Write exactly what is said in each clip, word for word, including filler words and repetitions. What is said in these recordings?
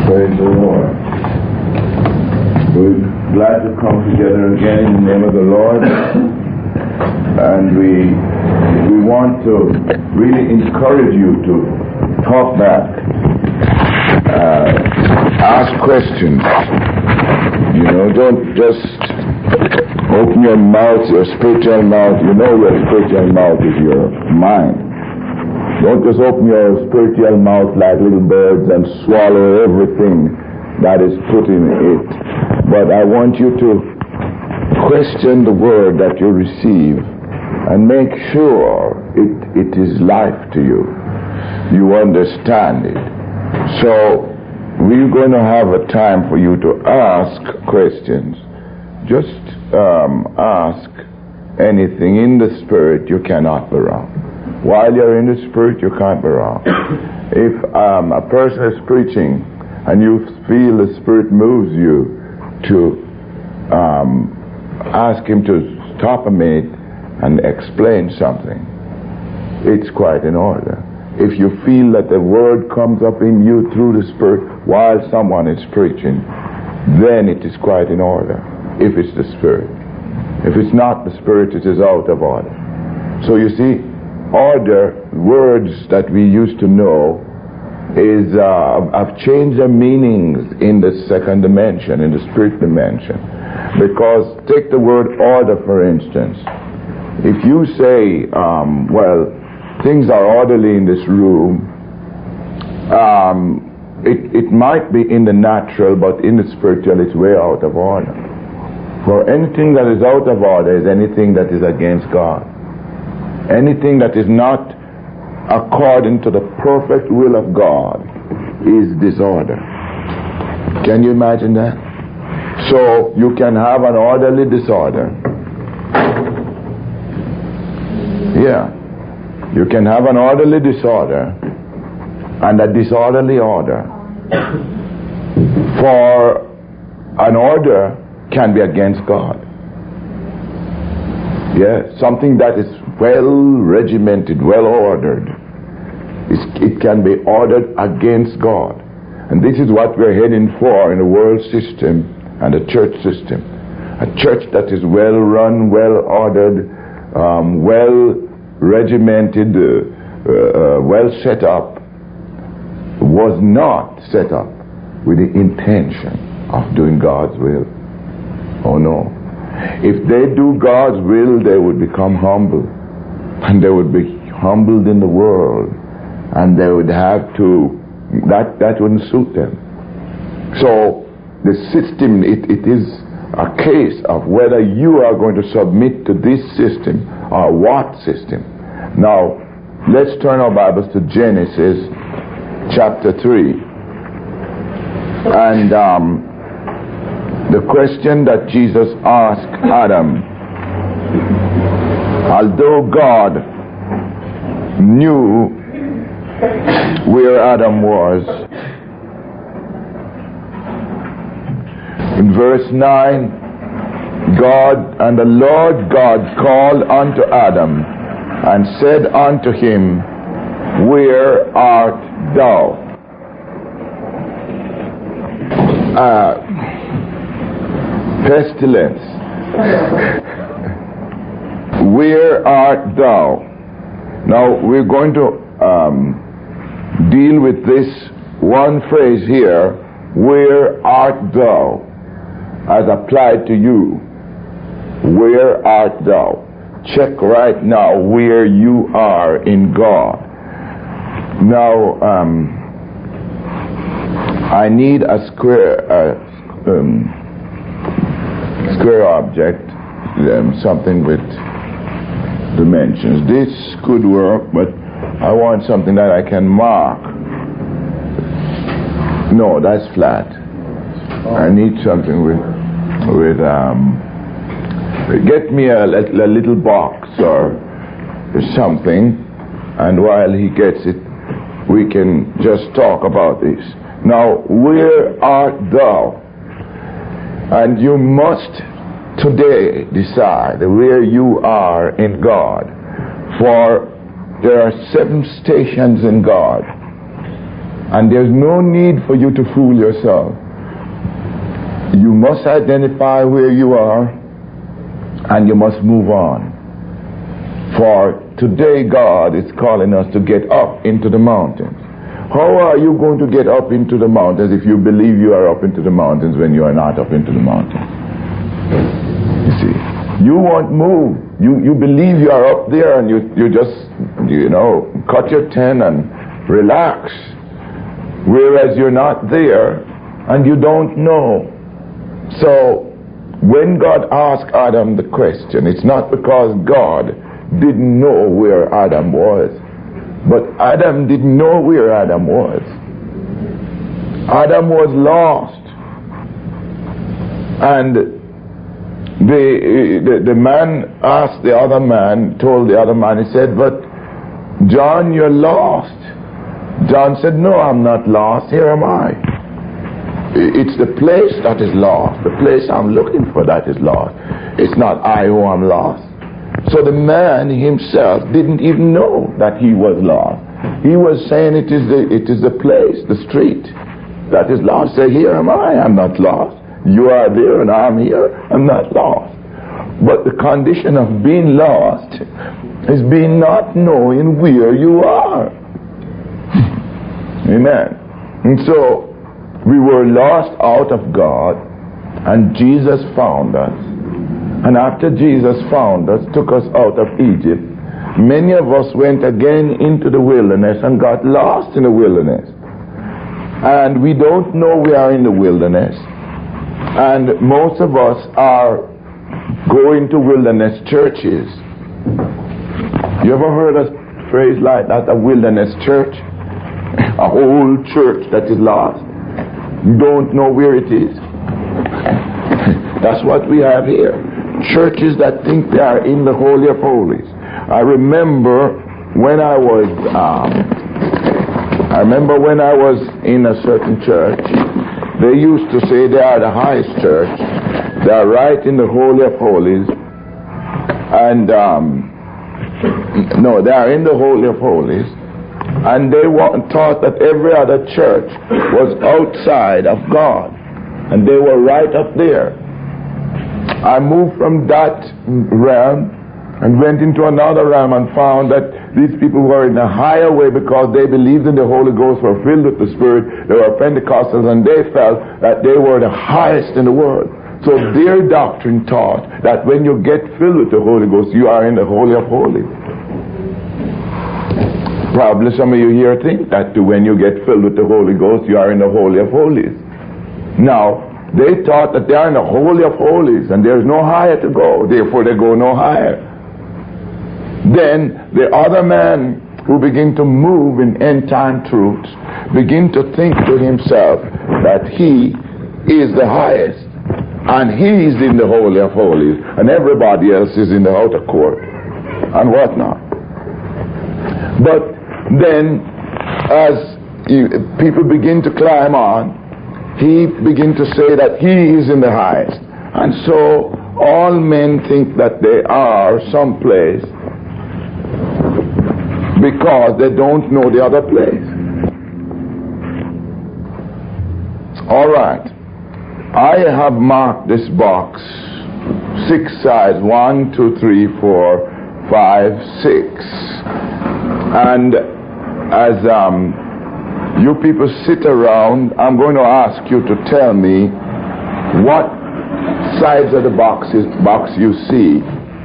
Praise the Lord. We're glad to come together again in the name of the Lord. And we we want to really encourage you to talk back, uh, ask questions. You know, don't just open your mouth, your spiritual mouth. You know your spiritual mouth is your mind. Don't just open your spiritual mouth like little birds and swallow everything that is put in it. But I want you to question the word that you receive and make sure it, it is life to you. You understand it. So we're going to have a time for you to ask questions. Just um, ask anything in the spirit. You cannot be wrong. While you're in the spirit, you can't be wrong. If um, a person is preaching and you feel the spirit moves you to um, ask him to stop a minute and explain something, it's quite in order. If you feel that the word comes up in you through the spirit while someone is preaching, then it is quite in order, if it's the spirit. If it's not the spirit, it is out of order. So you see, order, words that we used to know, is uh, have changed their meanings in the second dimension, in the spirit dimension. Because take the word order, for instance. If you say, um, well, things are orderly in this room, um, it, it might be in the natural, but in the spiritual it's way out of order. For anything that is out of order is anything that is against God. Anything that is not according to the perfect will of God is disorder. Can you imagine that? So you can have an orderly disorder. Yeah. You can have an orderly disorder and a disorderly order. For an order can be against God. Yeah, something that is well regimented, well ordered, it can be ordered against God. And this is what we're heading for in the world system and the church system. A church that is well run, well ordered, um, well regimented, uh, uh, well set up, was not set up with the intention of doing God's will. Oh no. If they do God's will, they would become humble. And they would be humbled in the world. And they would have to, that, that wouldn't suit them. So the system, it, it is a case of whether you are going to submit to this system or what system. Now, let's turn our Bibles to Genesis chapter three. And um, the question that Jesus asked Adam, although God knew where Adam was, in verse nine, God and the Lord God called unto Adam and said unto him, where art thou? Uh, pestilence. Where art thou? Now we're going to um, deal with this one phrase here, where art thou, as applied to you. Where art thou? Check right now where you are in God. Now um, I need a square uh, um, square object, um, something with dimensions. This could work, but I want something that I can mark. No, that's flat. I need something with with um get me a, a little box or something, and while he gets it we can just talk about this. Now, where art thou? And you must today decide where you are in God. For there are seven stations in God. And there's no need for you to fool yourself. You must identify where you are, and you must move on. For today God is calling us to get up into the mountains. How are you going to get up into the mountains if you believe you are up into the mountains when you are not up into the mountains? You see, you won't move. You you believe you are up there, and you you just, you know, cut your tent and relax. Whereas you're not there, and you don't know. So when God asked Adam the question, it's not because God didn't know where Adam was, but Adam didn't know where Adam was. Adam was lost. And the, the, the man asked the other man, told the other man, he said, but John, you're lost. John said, no, I'm not lost. Here am I. It's the place that is lost. The place I'm looking for that is lost. It's not I who am lost. So the man himself didn't even know that he was lost. He was saying it is the it is the place, the street that is lost. Say, here am I, I'm not lost. You are there and I'm here, I'm not lost. But the condition of being lost is being not knowing where you are. Amen. And so we were lost out of God, and Jesus found us. And after Jesus found us, took us out of Egypt, many of us went again into the wilderness and got lost in the wilderness. And we don't know we are in the wilderness. And most of us are going to wilderness churches. You ever heard a phrase like that, a wilderness church? A whole church that is lost. You don't know where it is. That's what we have here. Churches that think they are in the Holy of Holies. I remember when I was, um, I remember when I was in a certain church, they used to say they are the highest church. They are right in the Holy of Holies. And, um, no, they are in the Holy of Holies. And they thought that every other church was outside of God. And they were right up there. I moved from that realm and went into another realm and found that these people were in a higher way because they believed in the Holy Ghost, were filled with the Spirit, they were Pentecostals, and they felt that they were the highest in the world. So their doctrine taught that when you get filled with the Holy Ghost, you are in the Holy of Holies. Probably some of you here think that too. When you get filled with the Holy Ghost, you are in the Holy of Holies. Now, they thought that they are in the Holy of Holies and there's no higher to go. Therefore, they go no higher. Then, the other man who begin to move in end-time truths begin to think to himself that he is the highest and he is in the Holy of Holies and everybody else is in the outer court and whatnot. But then, as you, people begin to climb on, he begin to say that he is in the highest. And so all men think that they are someplace because they don't know the other place. All right. I have marked this box six sides. One, two, three, four, five, six. And as um, you people sit around, I'm going to ask you to tell me what sides of the boxes, box you see.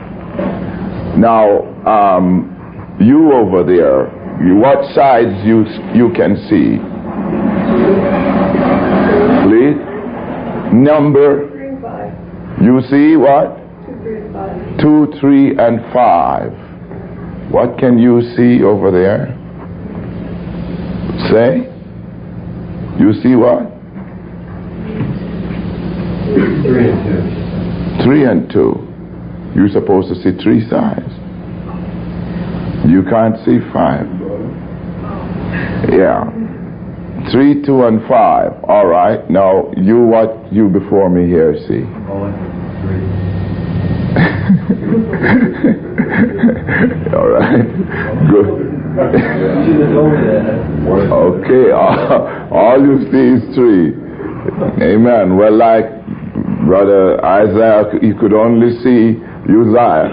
Now, um, you over there, you, what sides you you can see? Please. Number. Three and five. You see what? Two, three, and five. Two, three, and five. What can you see over there? Say. You see what? Three and two. Three and two. You're supposed to see three sides. You can't see five. Yeah. Three, two, and five. All right. Now, you what you before me here see? One, three. All right. Good. Okay. All, all you see is three. Amen. Well, like Brother Isaiah, you could only see Uzziah.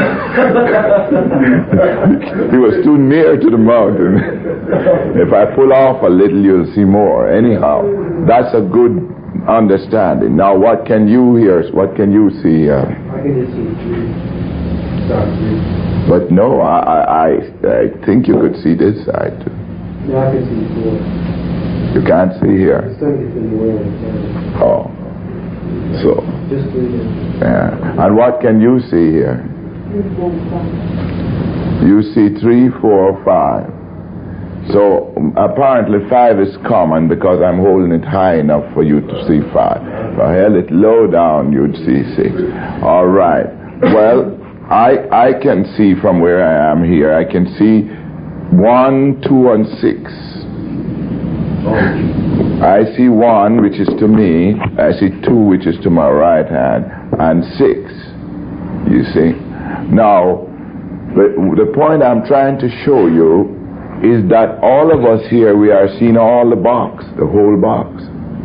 He was too near to the mountain. If I pull off a little, you'll see more. Anyhow, that's a good understanding. Now, what can you hear? What can you see here? I can just see three. Start three. But no, I, I, I think you could see this side too. No, I can see four. You can't see here. The sun gets in the way of the sun. Oh. So. Just three then. Yeah. And what can you see here? You see three, four, five. So um, apparently five is common because I'm holding it high enough for you to see five. If I held it low down, you'd see six. All right. Well, I I can see from where I am here. I can see one, two, and six. I see one, which is to me. I see two, which is to my right hand, and six. You see. Now, the, the point I'm trying to show you is that all of us here, we are seeing all the box, the whole box.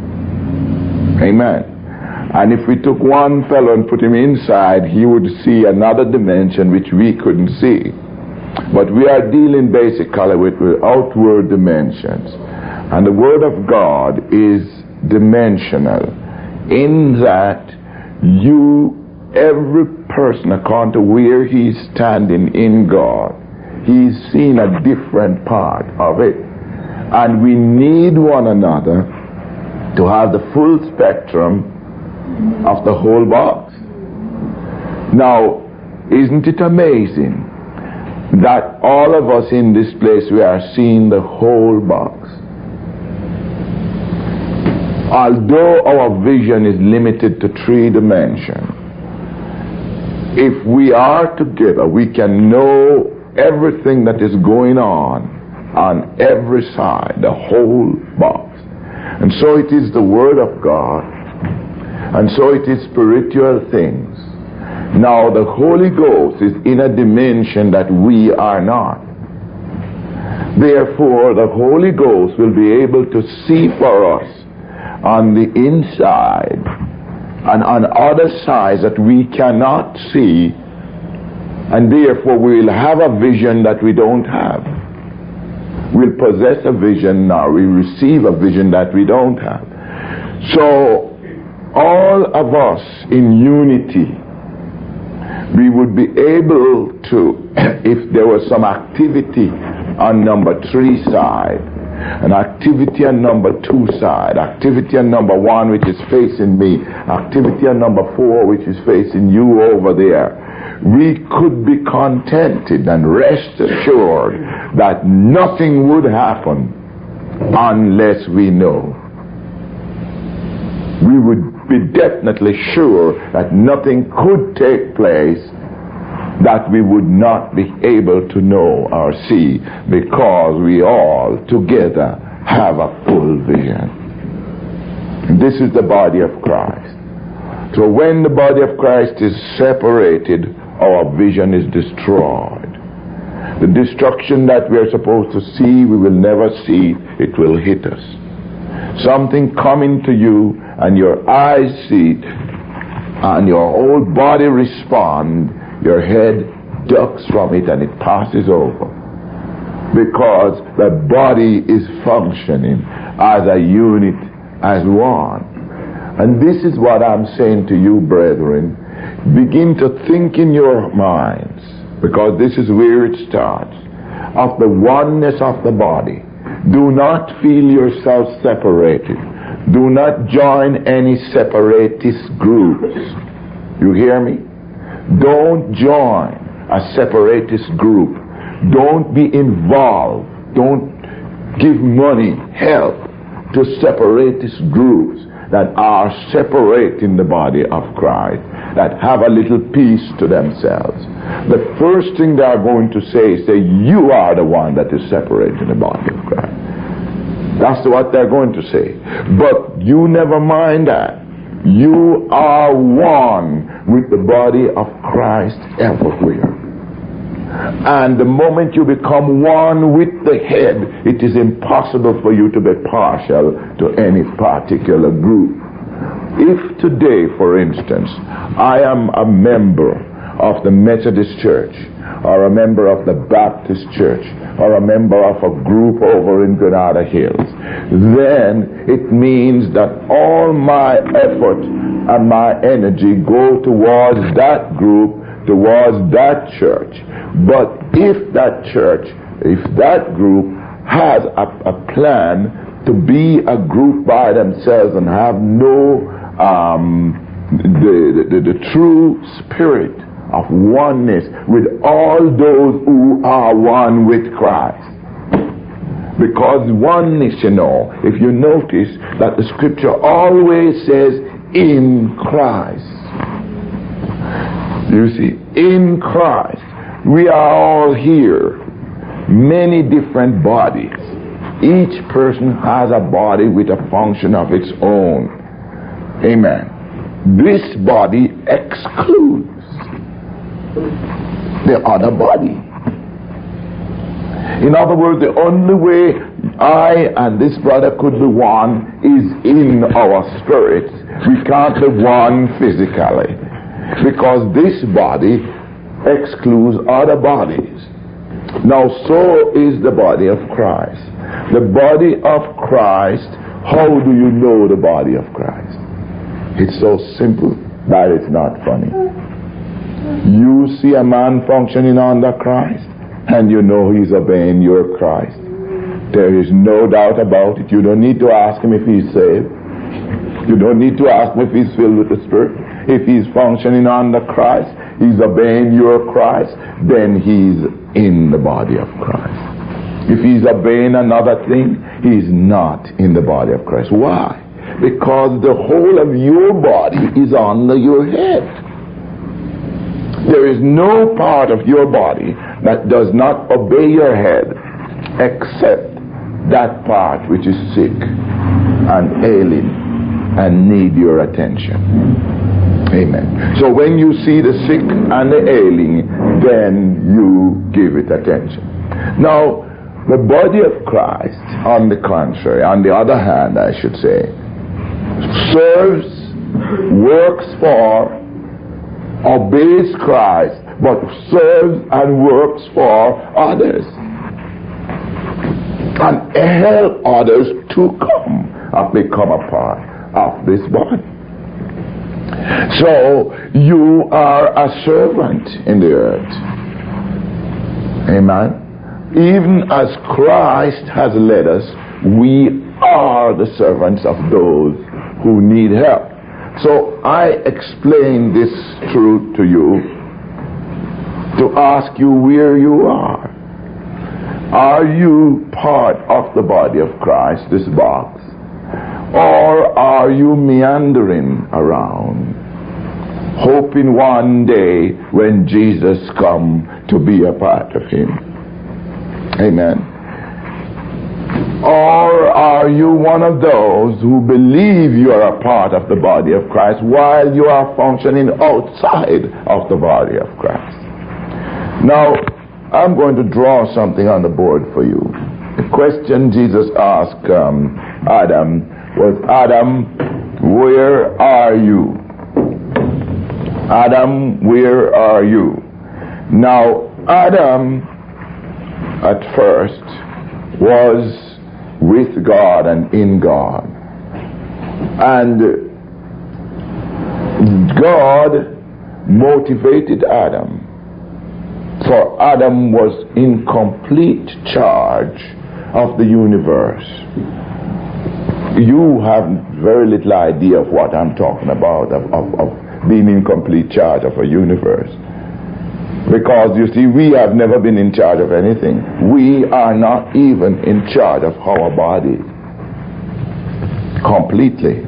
Amen. And if we took one fellow and put him inside, he would see another dimension which we couldn't see. But we are dealing basically with, with outward dimensions. And the Word of God is dimensional in that you, every person, according to where he's standing in God, he's seen a different part of it. And we need one another to have the full spectrum of the whole box. Now, isn't it amazing that all of us in this place, we are seeing the whole box? Although our vision is limited to three dimensions, if we are together, we can know everything that is going on on every side, the whole box. And so it is the Word of God, and so it is spiritual things. Now the Holy Ghost is in a dimension that we are not. Therefore the Holy Ghost will be able to see for us on the inside and on other sides that we cannot see, and therefore we will have a vision that we don't have. We'll possess a vision now, we receive a vision that we don't have. So all of us in unity, we would be able to, if there was some activity on number three side, an activity on number two side, activity on number one which is facing me, activity on number four which is facing you over there, we could be contented and rest assured that nothing would happen unless we know. We would be definitely sure that nothing could take place that we would not be able to know or see, because we all together have a full vision. This is the body of Christ. So when the body of Christ is separated, our vision is destroyed. The destruction that we are supposed to see, we will never see. It will hit us. Something coming to you and your eyes see it and your whole body respond, your head ducks from it and it passes over, because the body is functioning as a unit, as one. And this is what I'm saying to you, brethren. Begin to think in your minds, because this is where it starts, of the oneness of the body. Do not feel yourself separated. Do not join any separatist groups. You hear me? Don't join a separatist group. Don't be involved. Don't give money, help to separatist groups that are separating the body of Christ, that have a little peace to themselves. The first thing they are going to say is that you are the one that is separating the body of Christ. That's what they're going to say. But you never mind that. You are one with the body of Christ everywhere. And the moment you become one with the head, it is impossible for you to be partial to any particular group. If today, for instance, I am a member of the Methodist Church, or a member of the Baptist Church, or a member of a group over in Granada Hills, then it means that all my effort and my energy go towards that group, towards that church. But if that church, if that group has a, a plan to be a group by themselves and have no um, the, the, the, the true spirit of oneness with all those who are one with Christ. Because oneness, you know, if you notice that the scripture always says in Christ. You see, in Christ. We are all here, many different bodies. Each person has a body with a function of its own. Amen. This body excludes the other body. In other words, the only way I and this brother could be one is in our spirits. We can't be one physically, because this body excludes other bodies. Now, so is the body of Christ. The body of Christ, how do you know the body of Christ? It's so simple that it's not funny. You see a man functioning under Christ, and you know he's obeying your Christ. There is no doubt about it. You don't need to ask him if he's saved. You don't need to ask him if he's filled with the Spirit. If he's functioning under Christ, he's obeying your Christ, then he's in the body of Christ. If he's obeying another thing, he's not in the body of Christ. Why? Because the whole of your body is under your head. There is no part of your body that does not obey your head except that part which is sick and ailing and need your attention. Amen. So when you see the sick and the ailing, then you give it attention. Now, the body of Christ, on the contrary, on the other hand, I should say, serves, works for, obeys Christ, but serves and works for others, and help others to come and become a part of this body. So you are a servant in the earth. Amen. Even as Christ has led us, we are the servants of those who need help. So I explain this truth to you to ask you where you are. Are you part of the body of Christ, this box? Or are you meandering around, hoping one day when Jesus comes to be a part of him? Amen. Or are you one of those who believe you are a part of the body of Christ while you are functioning outside of the body of Christ? Now, I'm going to draw something on the board for you. The question Jesus asked um, Adam was, Adam, where are you? Adam, where are you? Now, Adam at first was with God and in God. And God motivated Adam, for Adam was in complete charge of the universe. You have very little idea of what I'm talking about, of, of, of being in complete charge of a universe. Because, you see, we have never been in charge of anything. We are not even in charge of our bodies. Completely.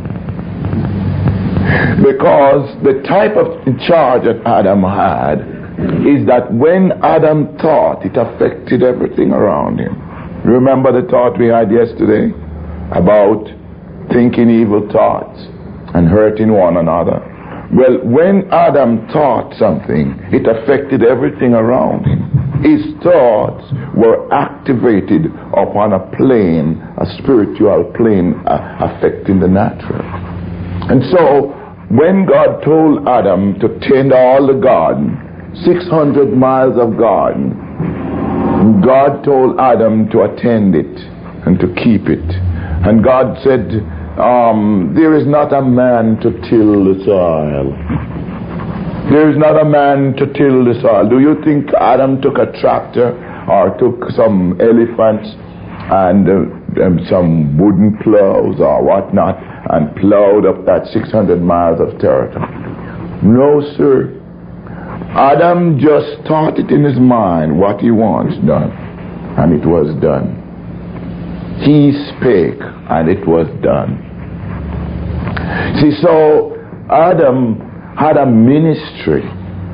Because the type of charge that Adam had is that when Adam thought, it affected everything around him. Remember the thought we had yesterday about thinking evil thoughts and hurting one another? Well, when Adam thought something, it affected everything around him. his thoughts were activated upon a plane, a spiritual plane uh, affecting the natural. And so, when God told Adam to tend all the garden, six hundred miles of garden, God told Adam to attend it and to keep it. And God said, um, there is not a man to till the soil. There is not a man to till the soil. Do you think Adam took a tractor or took some elephants and, uh, and some wooden plows or whatnot and plowed up that six hundred miles of territory? No, sir. Adam just thought it in his mind what he wants done, and it was done. He spake, and it was done. See, so Adam had a ministry,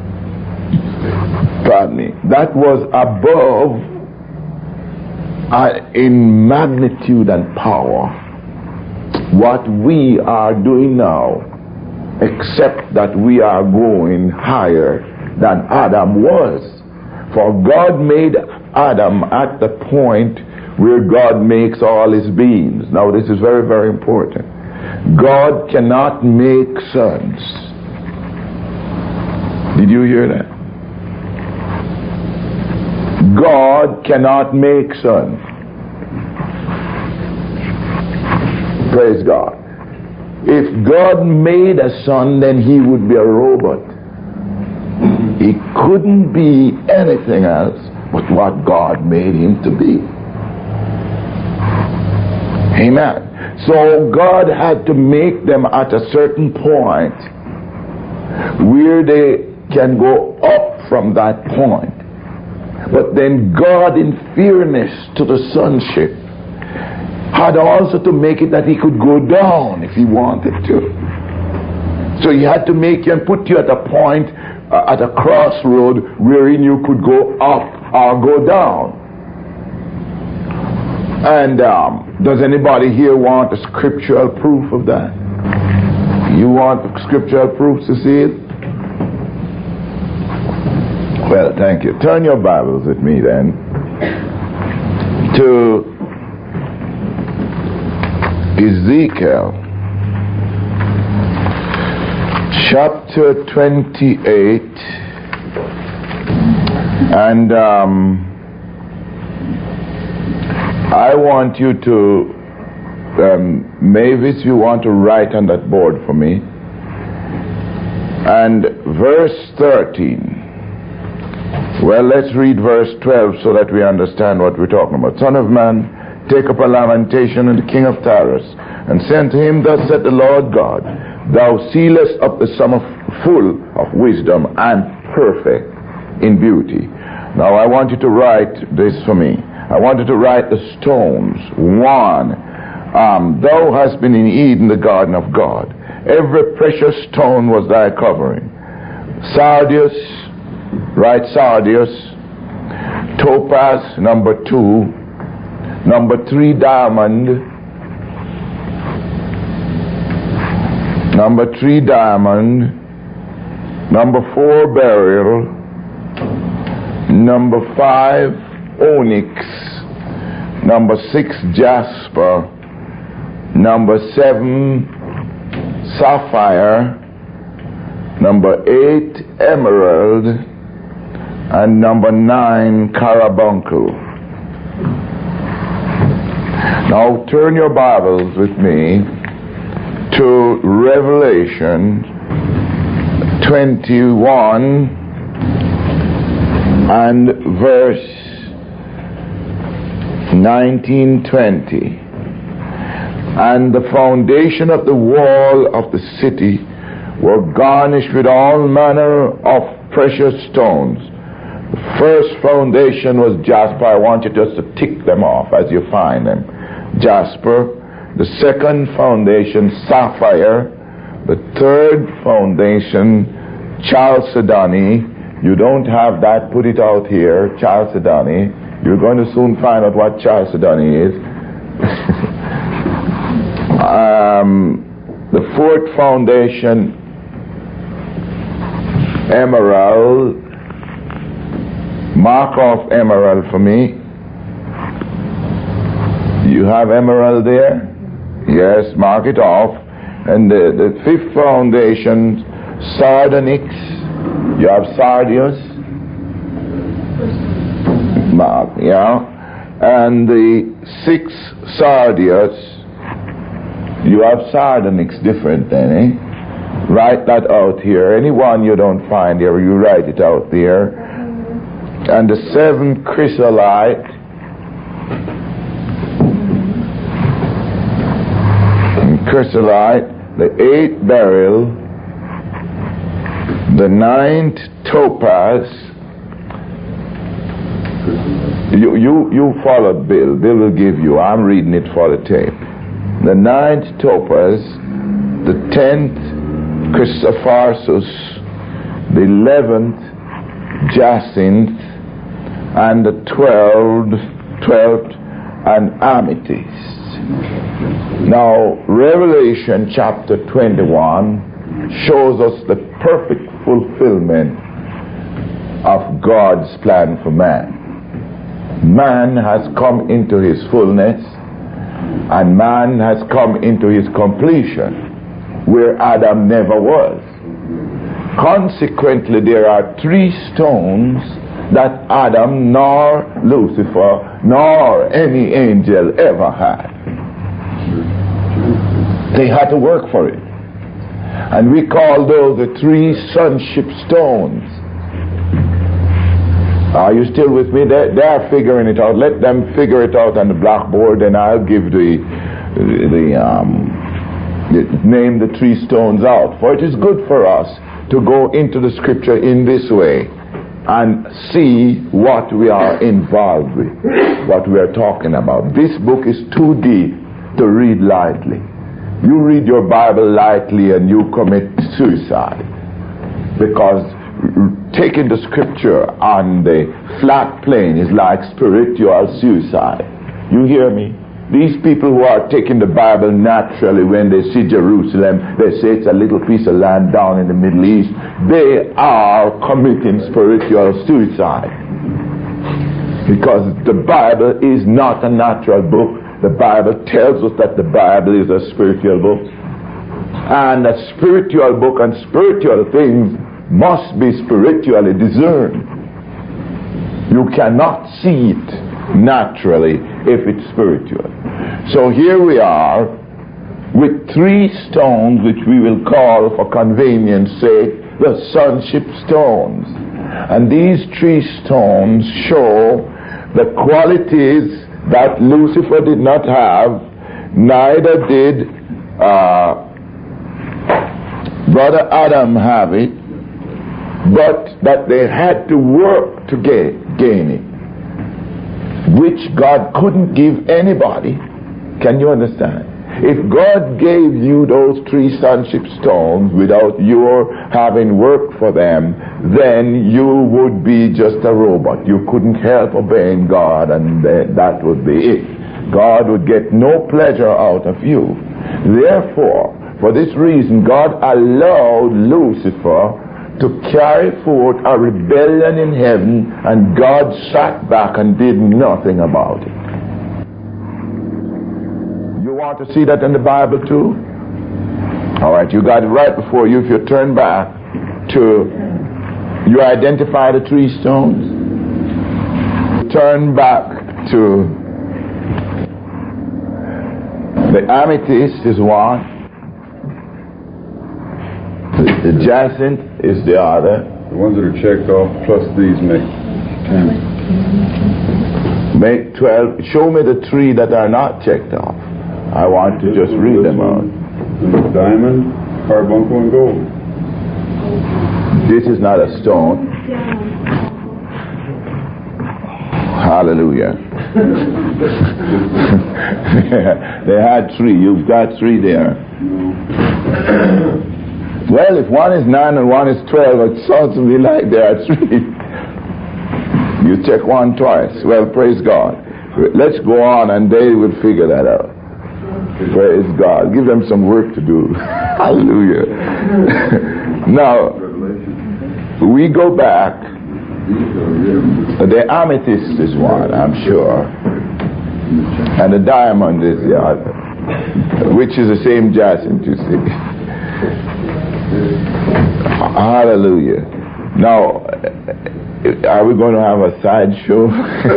pardon me, that was above uh, in magnitude and power what we are doing now, except that we are going higher than Adam was. For God made Adam at the point where God makes all his beings. Now this is very, very important. God cannot make sons. Did you hear that? God cannot make sons. Praise God. If God made a son, then he would be a robot. He couldn't be anything else but what God made him to be. Amen. So God had to make them at a certain point where they can go up from that point. But then God, in fairness to the sonship, had also to make it that he could go down if he wanted to. So he had to make you and put you at a point, uh, at a crossroad wherein you could go up or go down. And um, does anybody here want a scriptural proof of that? You want scriptural proof to see it? Well, thank you. Turn your Bibles with me then to Ezekiel chapter twenty-eight, and um, I want you to, um, Mavis, you want to write on that board for me. And verse thirteen. Well, let's read verse twelve so that we understand what we're talking about. Son of man, take up a lamentation unto the king of Tyrus, and say unto him, thus saith the Lord God, thou sealest up the sum of full of wisdom and perfect in beauty. Now I want you to write this for me. I want you to write the stones. One, um, thou hast been in Eden, the garden of God. Every precious stone was thy covering. Sardius, write sardius. Topaz, number two. Number three, diamond. Number three, diamond. Number four, beryl. Number five, onyx. Number six, jasper. Number seven, sapphire. Number eight, emerald. And number nine, carbuncle. Now turn your Bibles with me to Revelation twenty-one and verse nineteen twenty. And the foundation of the wall of the city were garnished with all manner of precious stones. The first foundation was jasper. I want you just to tick them off as you find them. Jasper. The second foundation, sapphire. The third foundation, chalcedony. You don't have that, put it out here, chalcedony. You're going to soon find out what chalcedony is. um, the fourth foundation, emerald. Mark off emerald for me. You have emerald there? Yes, mark it off. And the, the fifth foundation, sardonyx. You have sardius? Mark, yeah. And the sixth sardius, you have sardonyx different then, eh? Write that out here. Anyone you don't find here, you write it out there. And the seventh chrysolite, chrysolite, the eighth beryl, the ninth topaz. You you you follow Bill. Bill will give you. I'm reading it for the tape. The ninth topaz, the tenth chrysoprasus, the eleventh jacinth, and the twelfth twelfth an amethyst. Now, Revelation chapter twenty-one shows us the perfect fulfillment of God's plan for man. Man has come into his fullness, and man has come into his completion, where Adam never was. Consequently, there are three stones that Adam nor Lucifer nor any angel ever had. They had to work for it. And we call those the three sonship stones. Are you still with me? They, they are figuring it out. Let them figure it out on the blackboard, and I'll give the, the, um, the name the three stones out. For it is good for us to go into the scripture in this way and see what we are involved with, what we are talking about. This book is too deep to read lightly. You read your Bible lightly and you commit suicide, because taking the scripture on the flat plane is like spiritual suicide. You hear me? These people who are taking the Bible naturally, when they see Jerusalem, they say it's a little piece of land down in the Middle East. They are committing spiritual suicide, because the Bible is not a natural book. The Bible tells us that the Bible is a spiritual book, and a spiritual book and spiritual things must be spiritually discerned. You cannot see it naturally if it's spiritual. So here we are with three stones, which we will call, for convenience sake, the sonship stones. And these three stones show the qualities that Lucifer did not have, neither did uh, Brother Adam have it, but that they had to work to get, gain it, which God couldn't give anybody. Can you understand? If God gave you those three sonship stones without your having worked for them, then you would be just a robot. You couldn't help obeying God, and that would be it. God would get no pleasure out of you. Therefore, for this reason, God allowed Lucifer to carry forth a rebellion in heaven, and God sat back and did nothing about it. You want to see that in the Bible too? All right, you got it right before you. If you turn back to, you identify the three stones. Turn back to the amethyst is one. The, the jacinth is the other. The ones that are checked off plus these make ten. Make twelve. Show me the three that are not checked off. I want to just read them out. Diamond, carbuncle, and gold. This is not a stone. Hallelujah. They had three. You've got three there. Well, if one is nine and one is twelve, it sounds to me like there are three. You check one twice. Well, praise God. Let's go on, and they will figure that out. Praise God. Give them some work to do. Hallelujah. Now, we go back The amethyst is one, I'm sure. And the diamond is the other. Which is the same jacinth, you see. Hallelujah. Now, are we going to have a sideshow?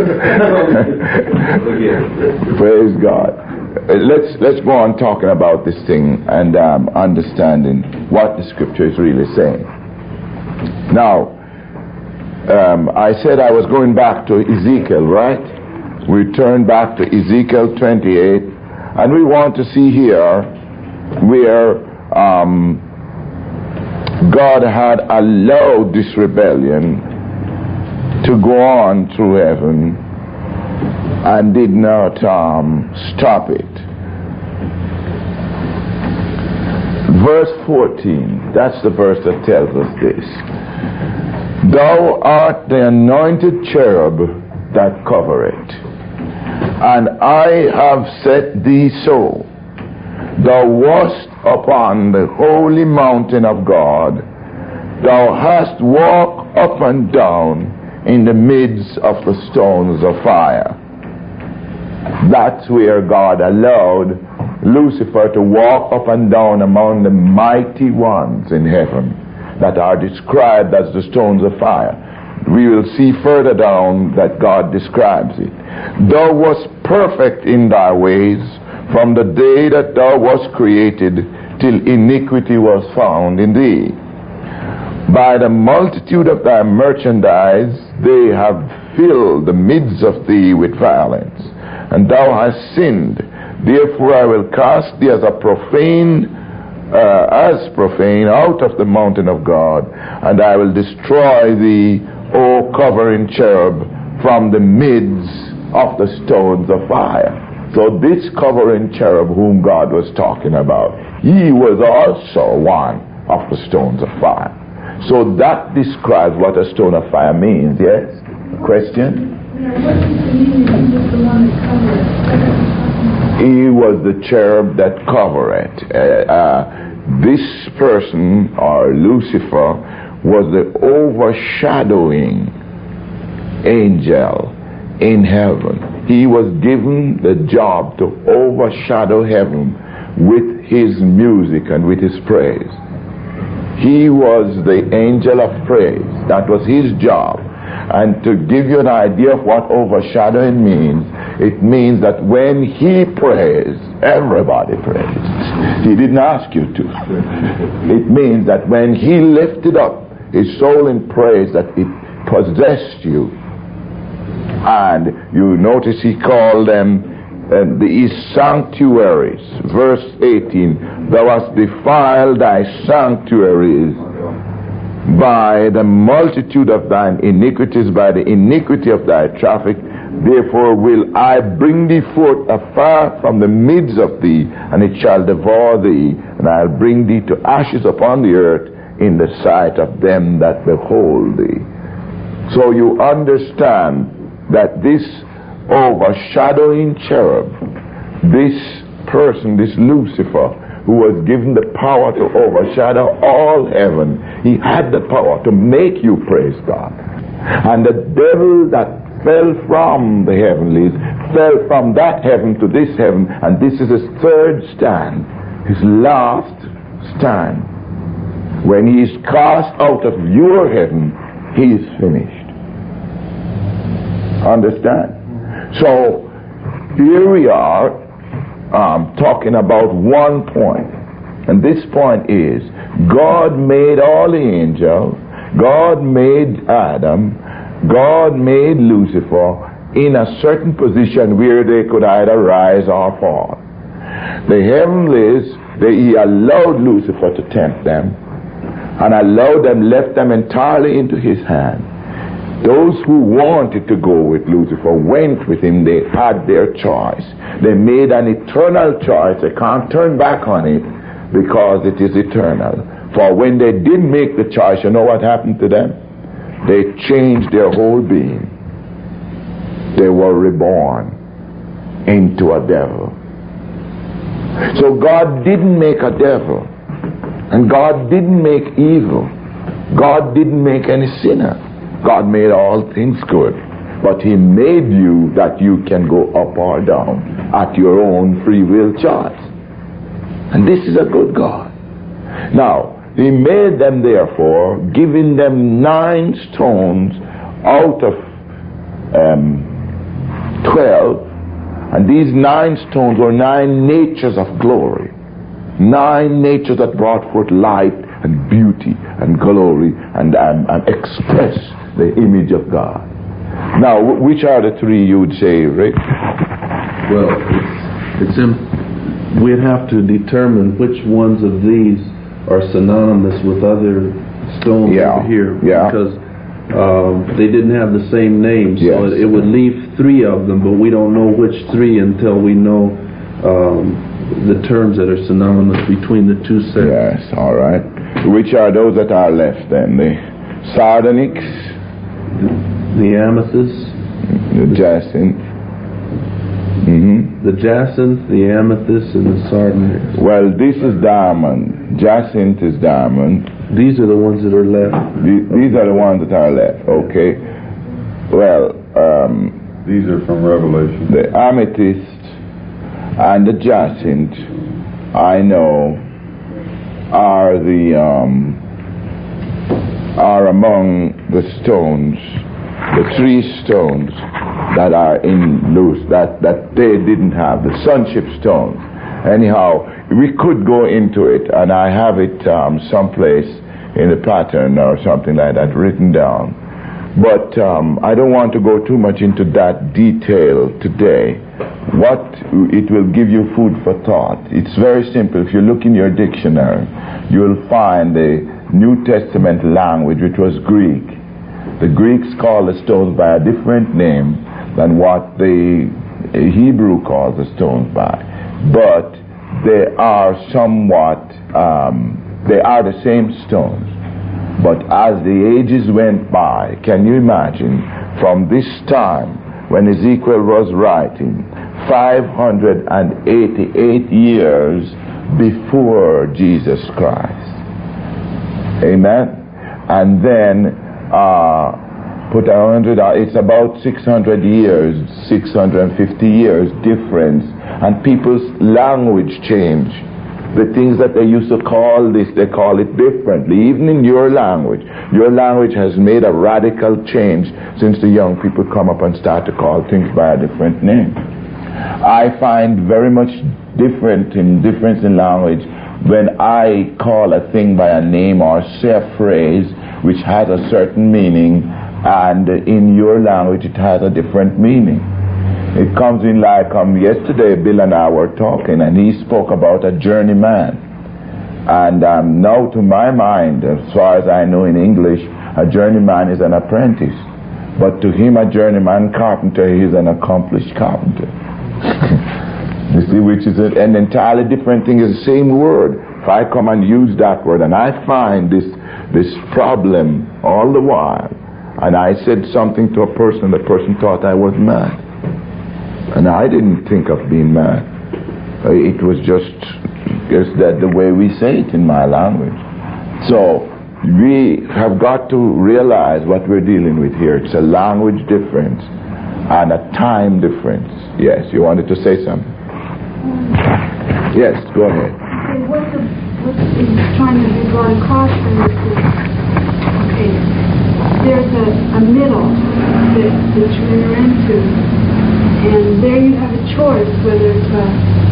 Praise God. Let's let's go on talking about this thing and um, understanding what the scripture is really saying. Now, um, I said I was going back to Ezekiel, right? We turn back to Ezekiel twenty-eight, and we want to see here where um, God had allowed this rebellion to go on through heaven and did not um, stop it. Verse fourteen, that's the verse that tells us this. Thou art the anointed cherub that covereth, and I have set thee so. Thou wast upon the holy mountain of God. Thou hast walked up and down in the midst of the stones of fire. That's where God allowed Lucifer to walk up and down among the mighty ones in heaven that are described as the stones of fire. We will see further down that God describes it. Thou wast perfect in thy ways from the day that thou wast created till iniquity was found in thee. By the multitude of thy merchandise they have filled the midst of thee with violence, and thou hast sinned. Therefore I will cast thee as a profane, uh, as profane out of the mountain of God, and I will destroy thee, O covering cherub, from the midst of the stones of fire. So this covering cherub whom God was talking about, he was also one of the stones of fire. So that describes what a stone of fire means, yes? Question? He was the cherub that covered it. Uh, uh, this person, or Lucifer, was the overshadowing angel in heaven. He was given the job to overshadow heaven with his music and with his praise. He was the angel of praise. That was his job. And to give you an idea of what overshadowing means, it means that when he prays, everybody prays. He didn't ask you to. It means that when he lifted up his soul in praise, that it possessed you. And you notice he called them uh, these sanctuaries. Verse eighteen, thou hast defiled thy sanctuaries by the multitude of thine iniquities, by the iniquity of thy traffic. Therefore will I bring thee forth afar from the midst of thee, and it shall devour thee, and I'll bring thee to ashes upon the earth in the sight of them that behold thee. So you understand that this overshadowing cherub, this person, this Lucifer, who was given the power to overshadow all heaven, he had the power to make you praise God. And the devil that fell from the heavenlies fell from that heaven to this heaven, and this is his third stand, his last stand. When he is cast out of your heaven, he is finished. Understand? So here we are um, talking about one point, and this point is God made all the angels, God made Adam, God made Lucifer in a certain position where they could either rise or fall. The heavenlies, they, he allowed Lucifer to tempt them, and allowed them, left them entirely into his hand. Those who wanted to go with Lucifer went with him. They had their choice. They made an eternal choice. They can't turn back on it because it is eternal. For when they did make the choice, you know what happened to them? They changed their whole being. They were reborn into a devil. So God didn't make a devil. And God didn't make evil. God didn't make any sinner. God made all things good. But He made you that you can go up or down at your own free will choice. And this is a good God. Now, He made them therefore, giving them nine stones out of um, twelve. And these nine stones were nine natures of glory. Nine natures that brought forth light and beauty and glory and, and, and express the image of God. Now, which are the three you would say, Rick? Well, it's, it's in, we'd have to determine which ones of these are synonymous with other stones yeah. over here. Yeah. Because um, they didn't have the same names. Yes. So it, it would leave three of them, but we don't know which three until we know um, the terms that are synonymous between the two sets. Yes, all right. Which are those that are left then? The sardonyx, the amethyst, the jacinth. Mm-hmm. the jacinth, the amethyst, and the sardonyx. Well, this is diamond. Jacinth is diamond. These are the ones that are left. These, these are the ones that are left. Okay. Well, um, These are from Revelation. the amethyst and the jacinth, I know, are the um, are among the stones, the three stones that are in loose, that, that they didn't have, the sonship stones. Anyhow, we could go into it, and I have it um, someplace in a pattern or something like that written down. But um, I don't want to go too much into that detail today. What it will give you food for thought. It's very simple. If you look in your dictionary, you'll find the New Testament language, which was Greek. The Greeks call the stones by a different name than what the Hebrew calls the stones by. But they are somewhat, um, they are the same stones. But as the ages went by, can you imagine, from this time when Ezekiel was writing, five hundred eighty-eight years before Jesus Christ. Amen? And then, uh, put a hundred, it's about six hundred years, six hundred fifty years difference, and people's language changed. The things that they used to call this, they call it differently. Even in your language, your language has made a radical change since the young people come up and start to call things by a different name. I find very much different in difference in language when I call a thing by a name or say a phrase which has a certain meaning, and in your language it has a different meaning. It comes in like um, yesterday Bill and I were talking, and he spoke about a journeyman. And um, now to my mind, as far as I know in English, a journeyman is an apprentice. But to him, a journeyman carpenter, he is an accomplished carpenter. You see, which is an entirely different thing. It's the same word. If I come and use that word, and I find this this problem all the while, and I said something to a person, the person thought I was mad. And I didn't think of being mad. It was just, just that the way we say it in my language. So we have got to realize what we're dealing with here. It's a language difference and a time difference. Yes, you wanted to say something? Yes, go ahead. Okay, what the what is trying to be brought across there is that, okay, there's a, a middle that, that you enter into, and there you have a choice whether to,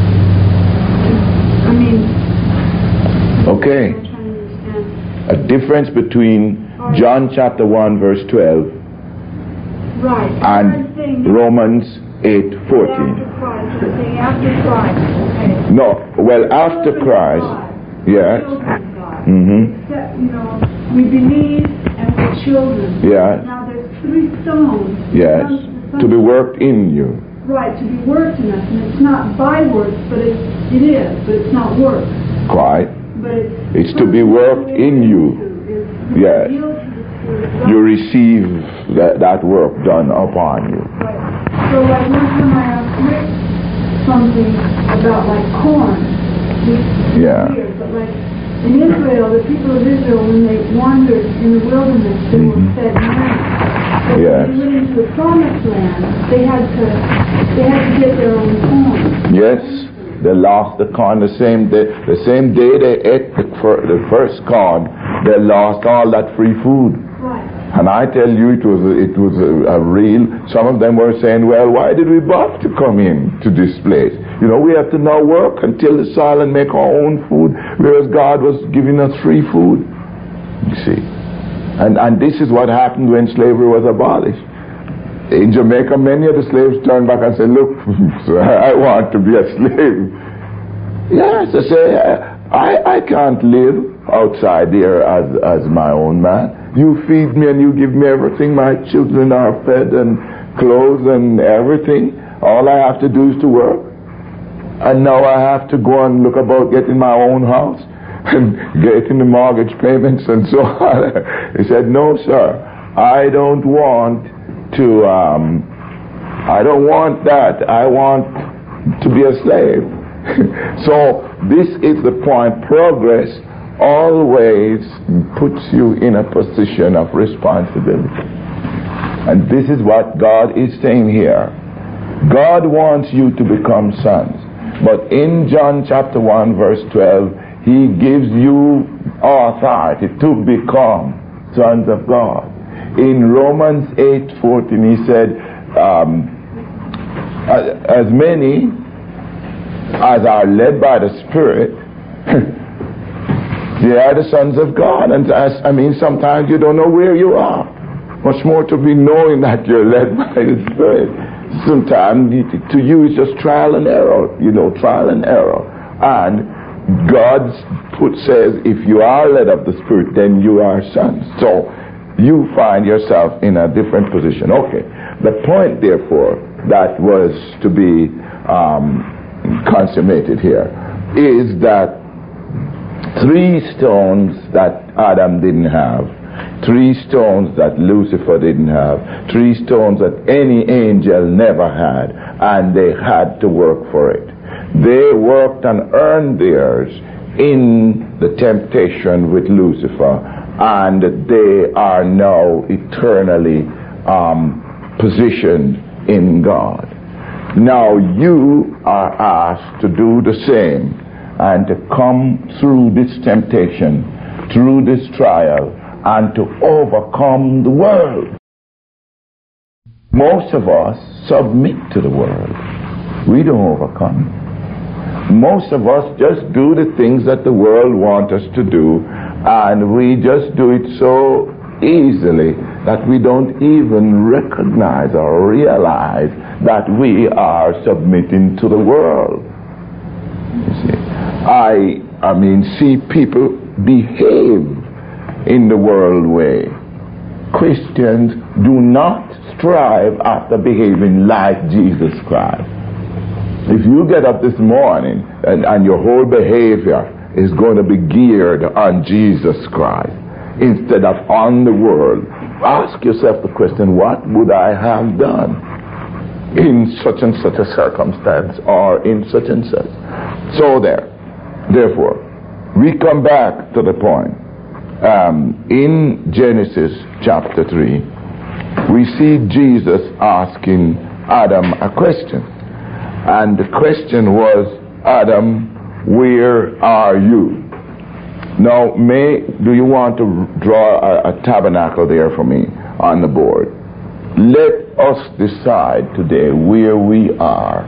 I mean, okay. I'm trying to understand. A difference between John chapter one verse twelve Right. and Romans eight fourteen. After Christ, you're saying after Christ, okay. No, well, after Christ, yes. Mm-hmm. Except, you know, we believe and we're children. Yes. Now there's three stones. Yes. Some- some- To be worked in you. Right, to be worked in us, and it's not by works, but it, it is, but it's not work. Quite. But it's, It's to be worked in you. Yes. You receive that, that work done upon you. Right. So like one time I asked Rick something about like corn. It's Yeah. weird, but like in Israel, the people of Israel, when they wandered in the wilderness, they Mhm. were fed manna. But Yes. when they went into the promised land, they had to they had to get their own corn. Yes, they lost the corn the same day. The same day they ate the, fir- the first corn, they lost all that free food. Right. And I tell you, it was a, it was a, a real. Some of them were saying, "Well, why did we bother to come in to this place? You know, we have to now work and till the soil and make our own food, whereas God was giving us free food." You see, and and this is what happened when slavery was abolished. In Jamaica, many of the slaves turned back and said, "Look, I want to be a slave." Yes, I say, I I can't live outside here as as my own man. You feed me and you give me everything. My children are fed and clothes and everything. All I have to do is to work. And now I have to go and look about getting my own house and getting the mortgage payments and so on. He said, "No, sir, I don't want to, um, I don't want that. I want to be a slave." So this is the point. Progress always puts you in a position of responsibility. And this is what God is saying here. God wants you to become sons. But in John chapter one verse twelve, He gives you authority to become sons of God. In Romans eight fourteen, He said, um, as many as are led by the Spirit, they are the sons of God. And as, I mean, sometimes you don't know where you are. Much more to be knowing that you're led by the Spirit. Sometimes to you it's just trial and error, you know, trial and error. And God put, says, if you are led of the Spirit, then you are sons. So you find yourself in a different position. Okay. The point, therefore, that was to be um, consummated here is that three stones that Adam didn't have, three stones that Lucifer didn't have, three stones that any angel never had, and they had to work for it. They worked and earned theirs in the temptation with Lucifer, and they are now eternally um, positioned in God. Now you are asked to do the same and to come through this temptation, through this trial, and to overcome the world. Most of us submit to the world. We don't overcome. Most of us just do the things that the world wants us to do, and we just do it so easily that we don't even recognize or realize that we are submitting to the world. You see, I, I mean, see people behave in the world way. Christians do not strive after behaving like Jesus Christ. If you get up this morning and, and your whole behavior is going to be geared on Jesus Christ instead of on the world, ask yourself the question, what would I have done in such and such a circumstance or in such and such? So there. Therefore, we come back to the point. Um, in Genesis chapter three, we see Jesus asking Adam a question. And the question was, Adam, where are you? Now, may do you want to draw a, a tabernacle there for me on the board? Let us decide today where we are.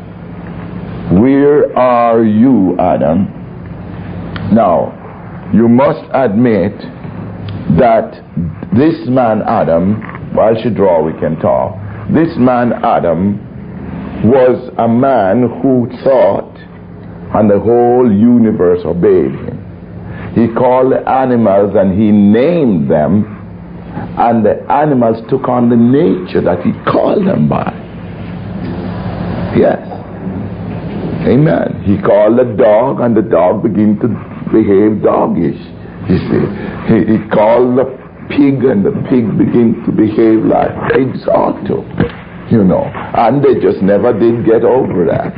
Where are you, Adam? Now, you must admit that this man Adam, while she draw we can talk, this man Adam was a man who thought and the whole universe obeyed him. He called the animals and he named them, and the animals took on the nature that he called them by. Yes. Amen. He called the dog and the dog began to behave doggish. You see. He, he called the pig and the pig began to behave like pigs ought to. You know, and they just never did get over that.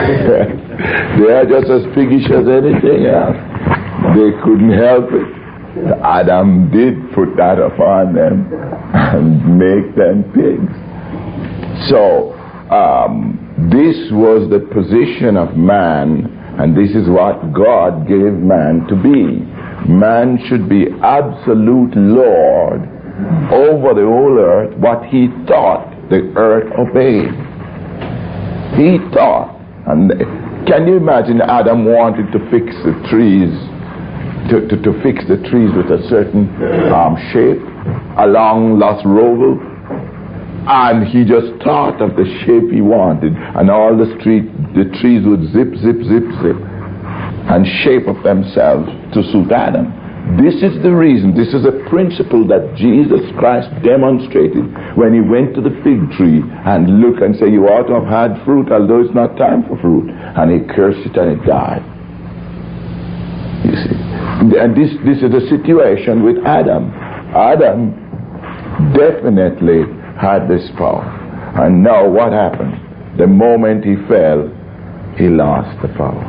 They are just as piggish as anything else. They couldn't help it. Adam did put that upon them and make them pigs. So, um, this was the position of man, and this is what God gave man to be. Man should be absolute Lord over the whole earth, what he thought the earth obeyed. He thought, and can you imagine Adam wanted to fix the trees, to, to, to fix the trees with a certain um, shape along Los Robles, and he just thought of the shape he wanted, and all the street, the trees would zip, zip, zip, zip, and shape of themselves to suit Adam. This is the reason, this is a principle that Jesus Christ demonstrated when he went to the fig tree and looked and said, you ought to have had fruit, although it's not time for fruit. And he cursed it and it died. You see. And this, this is the situation with Adam. Adam definitely had this power. And now what happened? The moment he fell, he lost the power.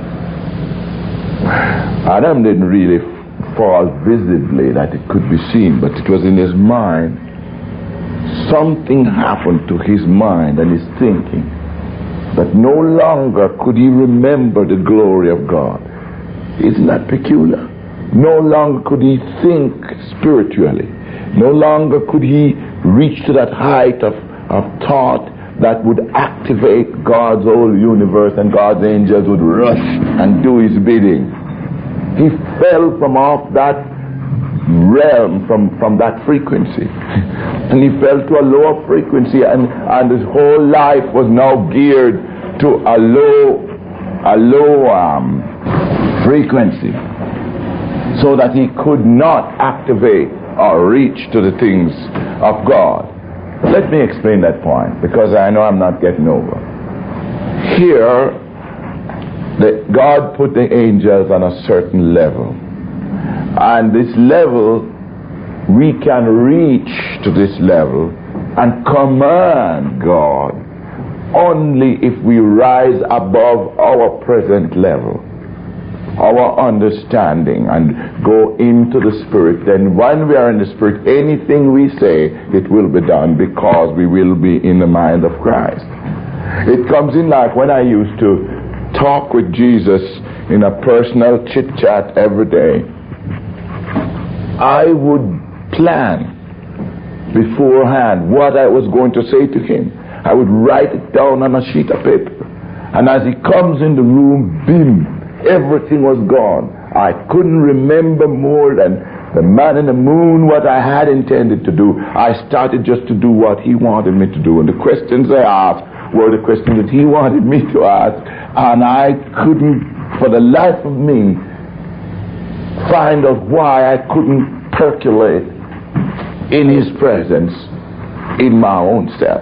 Adam didn't really fall visibly that it could be seen, but it was in his mind. Something happened to his mind and his thinking that no longer could he remember the glory of God. Isn't that peculiar? No longer could he think spiritually. No longer could he reach to that height of, of thought that would activate God's whole universe and God's angels would rush and do his bidding. He fell from off that realm, from, from that frequency. And he fell to a lower frequency, and, and his whole life was now geared to a low, a low um, frequency, so that he could not activate or reach to the things of God. Let me explain that point, because I know I'm not getting over. Here, that God put the angels on a certain level, and this level, we can reach to this level and command God only if we rise above our present level, our understanding, and go into the Spirit. Then when we are in the Spirit, anything we say, it will be done, because we will be in the mind of Christ. It comes in like when I used to talk with Jesus in a personal chit chat every day. I would plan beforehand what I was going to say to him. I would write it down on a sheet of paper, and as he comes in the room, bim, everything was gone. I couldn't remember more than the man in the moon what I had intended to do. I started just to do what he wanted me to do, and the questions I asked were the questions that he wanted me to ask, and I couldn't, for the life of me, find out why I couldn't percolate in his presence in my own self.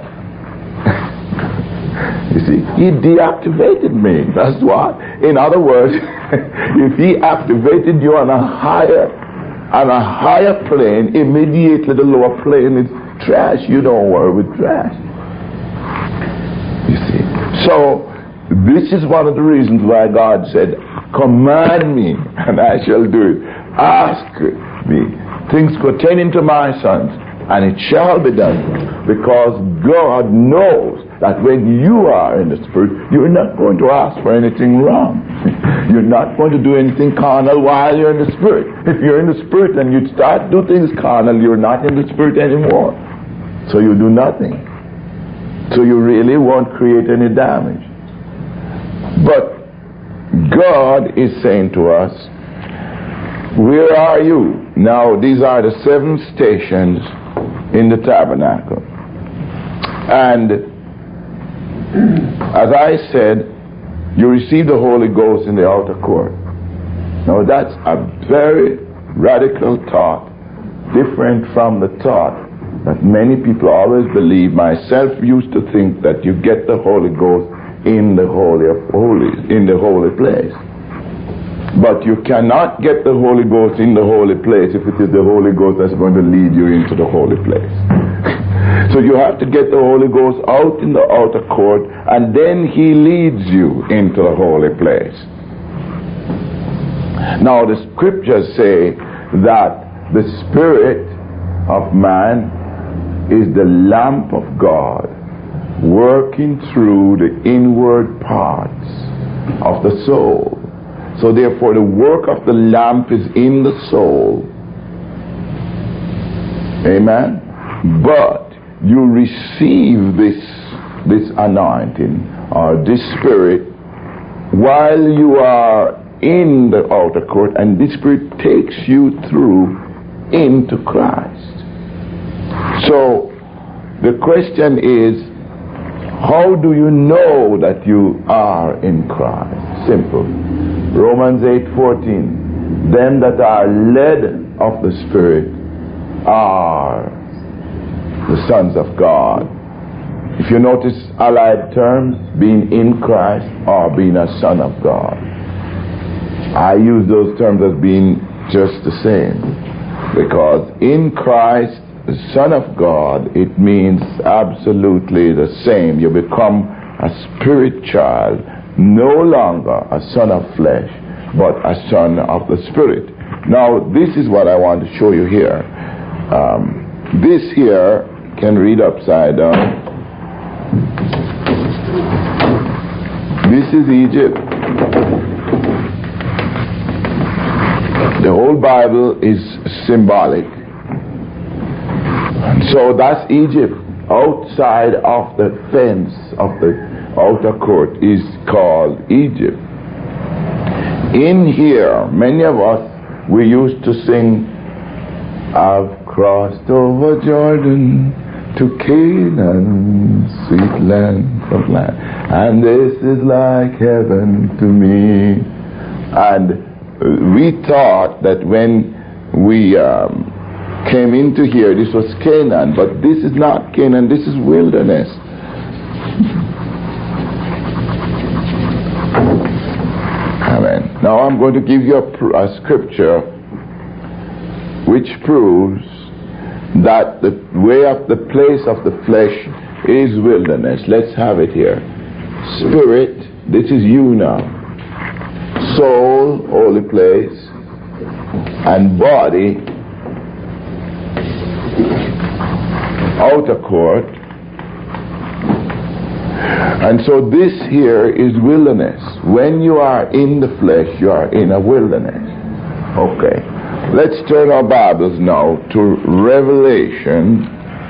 You see, he deactivated me. That's what. In other words, if he activated you on a higher, on a higher plane, immediately the lower plane is trash. You don't worry with trash. You see. So this is one of the reasons why God said, command me and I shall do it. Ask me things pertaining to my sons, and it shall be done, because God knows that when you are in the Spirit, you're not going to ask for anything wrong. You're not going to do anything carnal while you're in the Spirit. If you're in the Spirit and you start to do things carnal, you're not in the Spirit anymore. So you do nothing. So you really won't create any damage. But God is saying to us, where are you? Now, these are the seven stations in the tabernacle. And as I said, you receive the Holy Ghost in the outer court. Now, that's a very radical thought, different from the thought that many people always believe. Myself used to think that you get the Holy Ghost in the Holy of Holies, in the holy place. But you cannot get the Holy Ghost in the holy place if it is the Holy Ghost that's going to lead you into the holy place. So you have to get the Holy Ghost out in the outer court, and then he leads you into the holy place. Now the scriptures say that the spirit of man is the lamp of God working through the inward parts of the soul. So therefore the work of the lamp is in the soul. Amen? But you receive this, this anointing or this spirit while you are in the outer court, and this spirit takes you through into Christ. So the question is, how do you know that you are in Christ? Simple. Romans eight fourteen. Them that are led of the Spirit are the sons of God. If you notice allied terms, being in Christ or being a son of God. I use those terms as being just the same. Because in Christ, the Son of God, it means absolutely the same. You become a spirit child, no longer a son of flesh, but a son of the Spirit. Now, this is what I want to show you here. Um, this here can read upside down. This is Egypt. The whole Bible is symbolic. And so that's Egypt. Outside of the fence of the outer court is called Egypt. In here, many of us, we used to sing, I've crossed over Jordan to Canaan, sweet land of land, and this is like heaven to me. And we thought that when we um, came into here, this was Canaan, but this is not Canaan, this is wilderness. Amen. Now I'm going to give you a, pr- a scripture which proves that the way of the place of the flesh is wilderness. Let's have it here. Spirit, this is you now. Soul, holy place, and body, outer court. And so this here is wilderness. When you are in the flesh, you are in a wilderness. Okay. Let's turn our Bibles now to Revelation.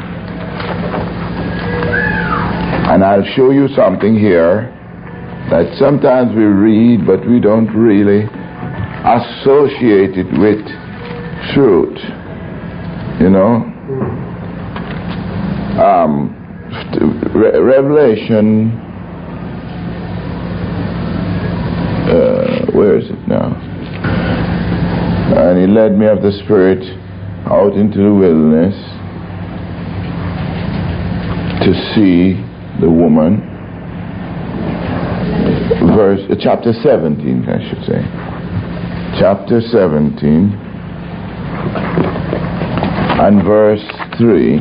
And I'll show you something here that sometimes we read, but we don't really associate it with truth. You know? Um, Re- Revelation, uh, where is it now? And he led me of the Spirit out into the wilderness to see the woman. Verse, uh, chapter seventeen, I should say. Chapter seventeen and verse three.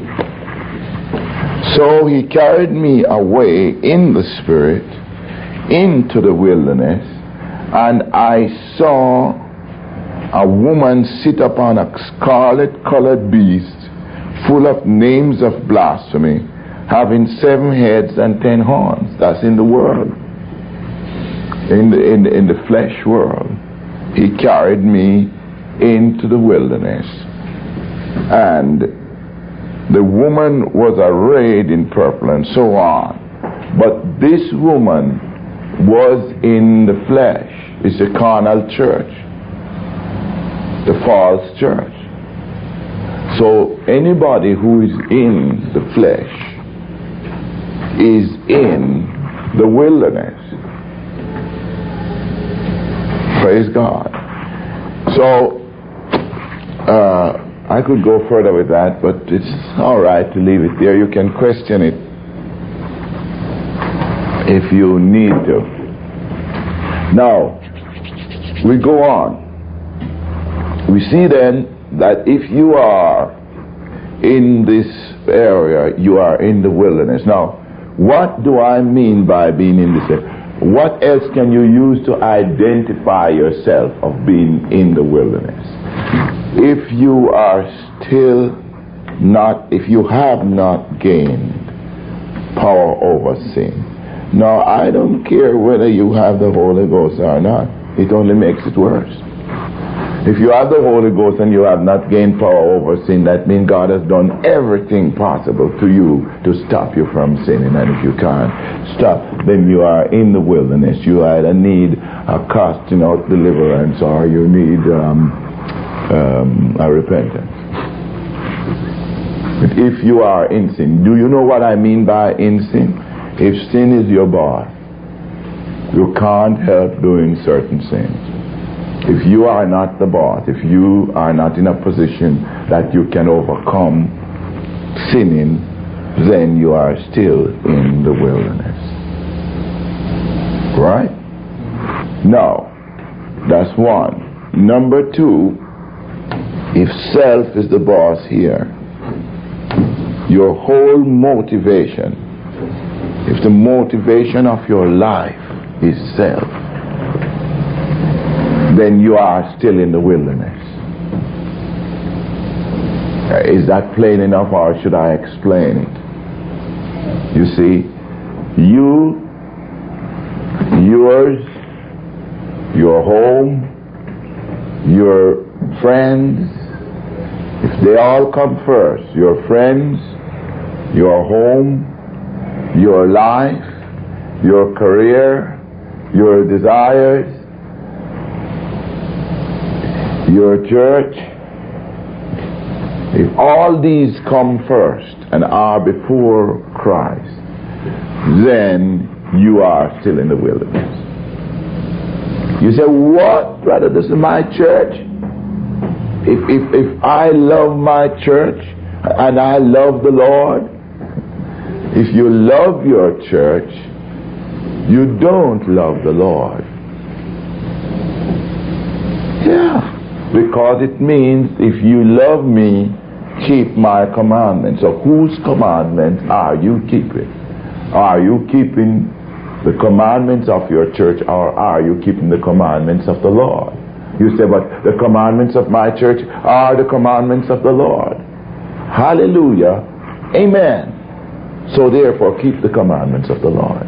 So he carried me away in the Spirit into the wilderness, and I saw a woman sit upon a scarlet-colored beast, full of names of blasphemy, having seven heads and ten horns. That's in the world. In the, in the, in the flesh world. He carried me into the wilderness. And the woman was arrayed in purple and so on. But this woman was in the flesh. It's a carnal church. The false church. So anybody who is in the flesh is in the wilderness. Praise God. So uh, I could go further with that, but it's all right to leave it there. You can question it if you need to. Now, we go on. We see then that if you are in this area, you are in the wilderness. Now, what do I mean by being in this area? What else can you use to identify yourself of being in the wilderness? if you are still not, if you have not gained power over sin. Now, I don't care whether you have the Holy Ghost or not. It only makes it worse. If you have the Holy Ghost and you have not gained power over sin, that means God has done everything possible to you to stop you from sinning. And if you can't stop, then you are in the wilderness. You either need a casting out deliverance or you need um, um, a repentance. But if you are in sin, do you know what I mean by in sin? If sin is your boss, you can't help doing certain sins. If you are not the boss, if you are not in a position that you can overcome sinning, then you are still in the wilderness. Right? Now, that's one. Number two, if self is the boss here, your whole motivation, if the motivation of your life is self, then you are still in the wilderness. Uh, is that plain enough, or should I explain it? You see, you, yours, your home, your friends, if they all come first, your friends, your home, your life, your career, your desires, your church, if all these come first and are before Christ, then you are still in the wilderness. You say, what, brother, this is my church? If, if, if I love my church and I love the Lord, if you love your church, you don't love the Lord. Yeah. Because it means if you love me, keep my commandments. So whose commandments are you keeping? Are you keeping the commandments of your church, or are you keeping the commandments of the Lord? You say, but the commandments of my church are the commandments of the Lord. Hallelujah. Amen. So therefore, keep the commandments of the Lord.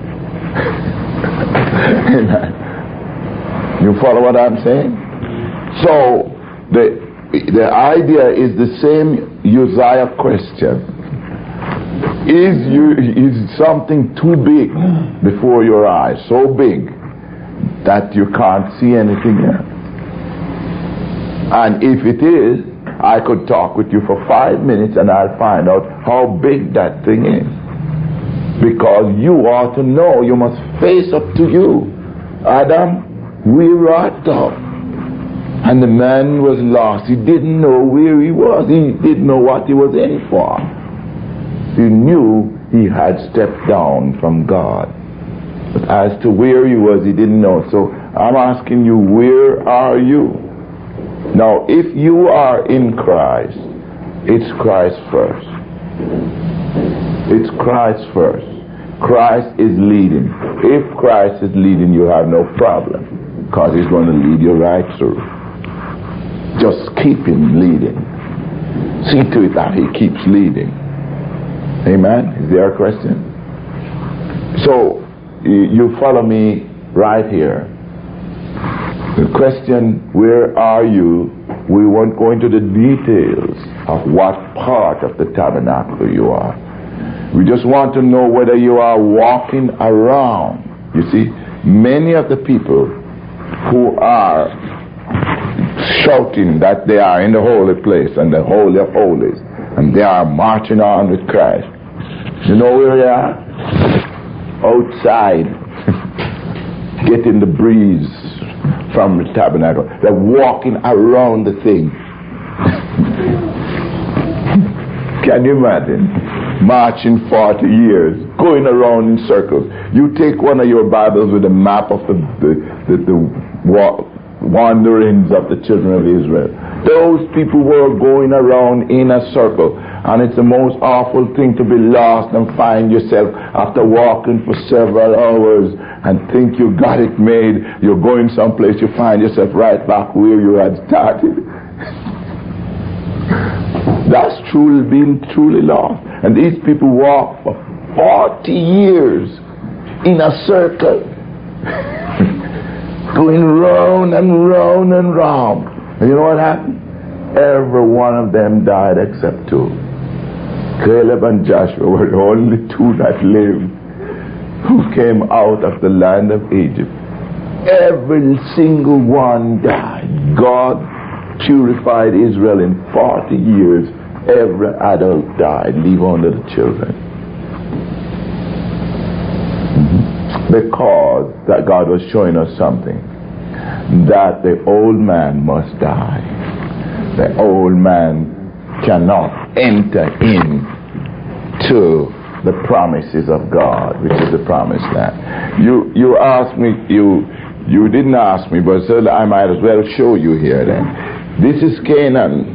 Amen. You follow what I'm saying? So, the the idea is the same Uzziah question. Is you is something too big before your eyes, so big that you can't see anything else? And if it is, I could talk with you for five minutes and I'll find out how big that thing is. Because you ought to know, you must face up to you. Adam, we wrought up. And the man was lost. He didn't know where he was. He didn't know what he was in for. He knew he had stepped down from God. But as to where he was, he didn't know. So I'm asking you, where are you? Now, if you are in Christ, it's Christ first. It's Christ first. Christ is leading. If Christ is leading, you have no problem, because he's going to lead you right through. Just keep him leading. See to it that he keeps leading. Amen? Is there a question? So, you follow me right here. The question, where are you? We won't go into the details of what part of the tabernacle you are. We just want to know whether you are walking around. You see, many of the people who are shouting that they are in the holy place and the holy of holies, and they are marching on with Christ, you know where they are? Outside, getting the breeze from the tabernacle. They're walking around the thing. Can you imagine? Marching forty years, going around in circles. You take one of your Bibles with a map of the the, the, the wa- wanderings of the children of Israel. Those people were going around in a circle. And it's the most awful thing to be lost and find yourself after walking for several hours and think you got it made. You're going someplace, you find yourself right back where you had started. That's truly been truly lost. And these people walk for forty years in a circle, going round and round and round. And you know what happened? Every one of them died except two. Caleb and Joshua were the only two that lived, who came out of the land of Egypt. Every single one died. God purified Israel in forty years. Every adult died, leave only the children. Mm-hmm. Because that God was showing us something, that the old man must die. The old man cannot enter in to the promises of God, which is the promised land. You you asked me, you you didn't ask me, but so I might as well show you here then. This is Canaan.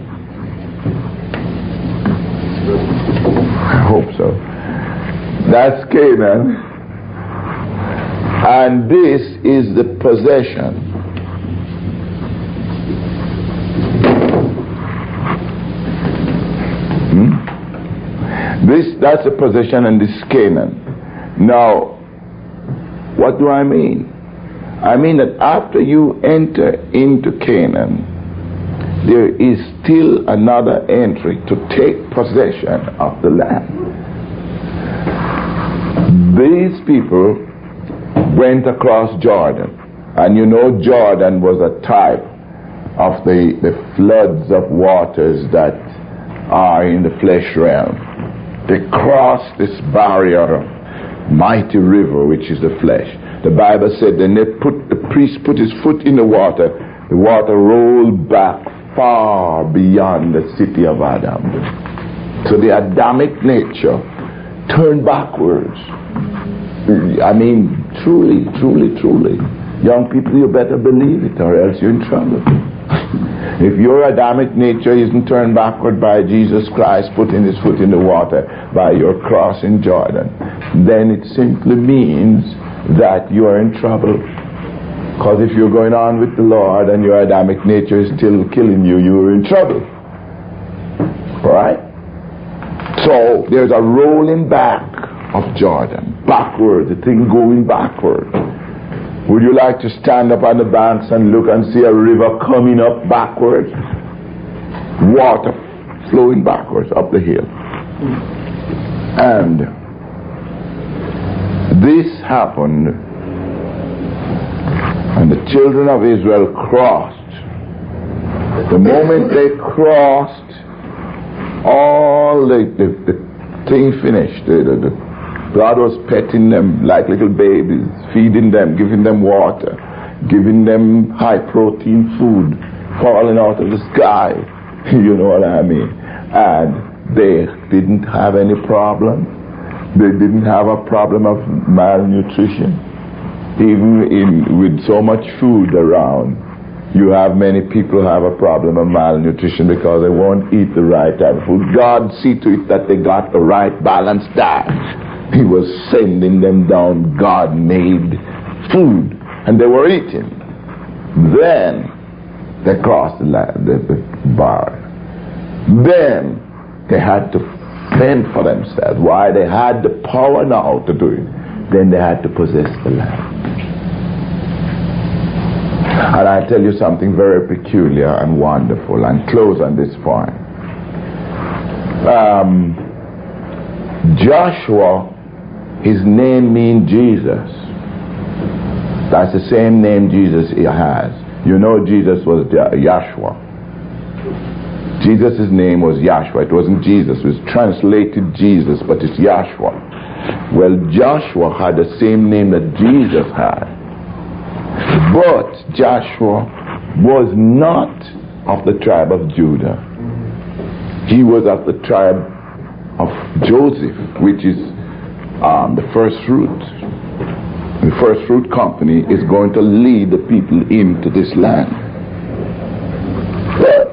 I hope so. That's Canaan. And this is the possession. Hmm? This, that's a possession, and this is Canaan. Now, what do I mean? I mean that after you enter into Canaan, there is still another entry to take possession of the land. These people went across Jordan, and you know Jordan was a type of the, the floods of waters that are in the flesh realm. They crossed this barrier of mighty river, which is the flesh. The Bible said then they put the priest put his foot in the water, the water rolled back far beyond the city of Adam. So the Adamic nature turned backwards. I mean, truly, truly, truly. Young people, you better believe it, or else you're in trouble. If your Adamic nature isn't turned backward by Jesus Christ putting his foot in the water by your cross in Jordan, then it simply means that you are in trouble. Because if you're going on with the Lord and your Adamic nature is still killing you, you're in trouble. Alright? So, there's a rolling back of Jordan. Backward, the thing going backward. Would you like to stand up on the banks and look and see a river coming up backwards? Water flowing backwards up the hill. And this happened, and the children of Israel crossed. The moment they crossed, all the, the, the thing finished. The, the, the, God was petting them like little babies, feeding them, giving them water, giving them high protein food, falling out of the sky. You know what I mean? And they didn't have any problem. They didn't have a problem of malnutrition. Even in, with so much food around, you have many people have a problem of malnutrition because they won't eat the right type of food. God see to it that they got the right balanced diet. He was sending them down God-made food, and they were eating. Then they crossed the, the, the bar. Then they had to fend for themselves. Why? They had the power now to do it. Then they had to possess the land. And I tell you something very peculiar and wonderful, and close on this point. Um, Joshua, his name means Jesus. That's the same name Jesus has. You know Jesus was Yahshua. Jesus' name was Yahshua. It wasn't Jesus. It was translated Jesus, but it's Yahshua. Well, Joshua had the same name that Jesus had. But Joshua was not of the tribe of Judah. He was of the tribe of Joseph, which is um, the first fruit. The first fruit company is going to lead the people into this land. But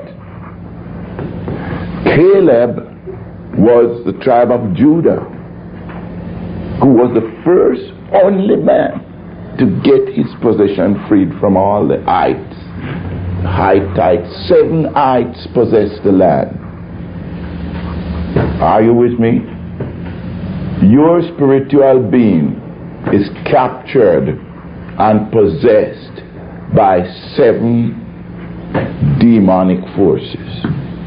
Caleb was the tribe of Judah, who was the first only man to get his possession freed from all the ites. Hittites, seven ites possessed the land. Are you with me? Your spiritual being is captured and possessed by seven demonic forces.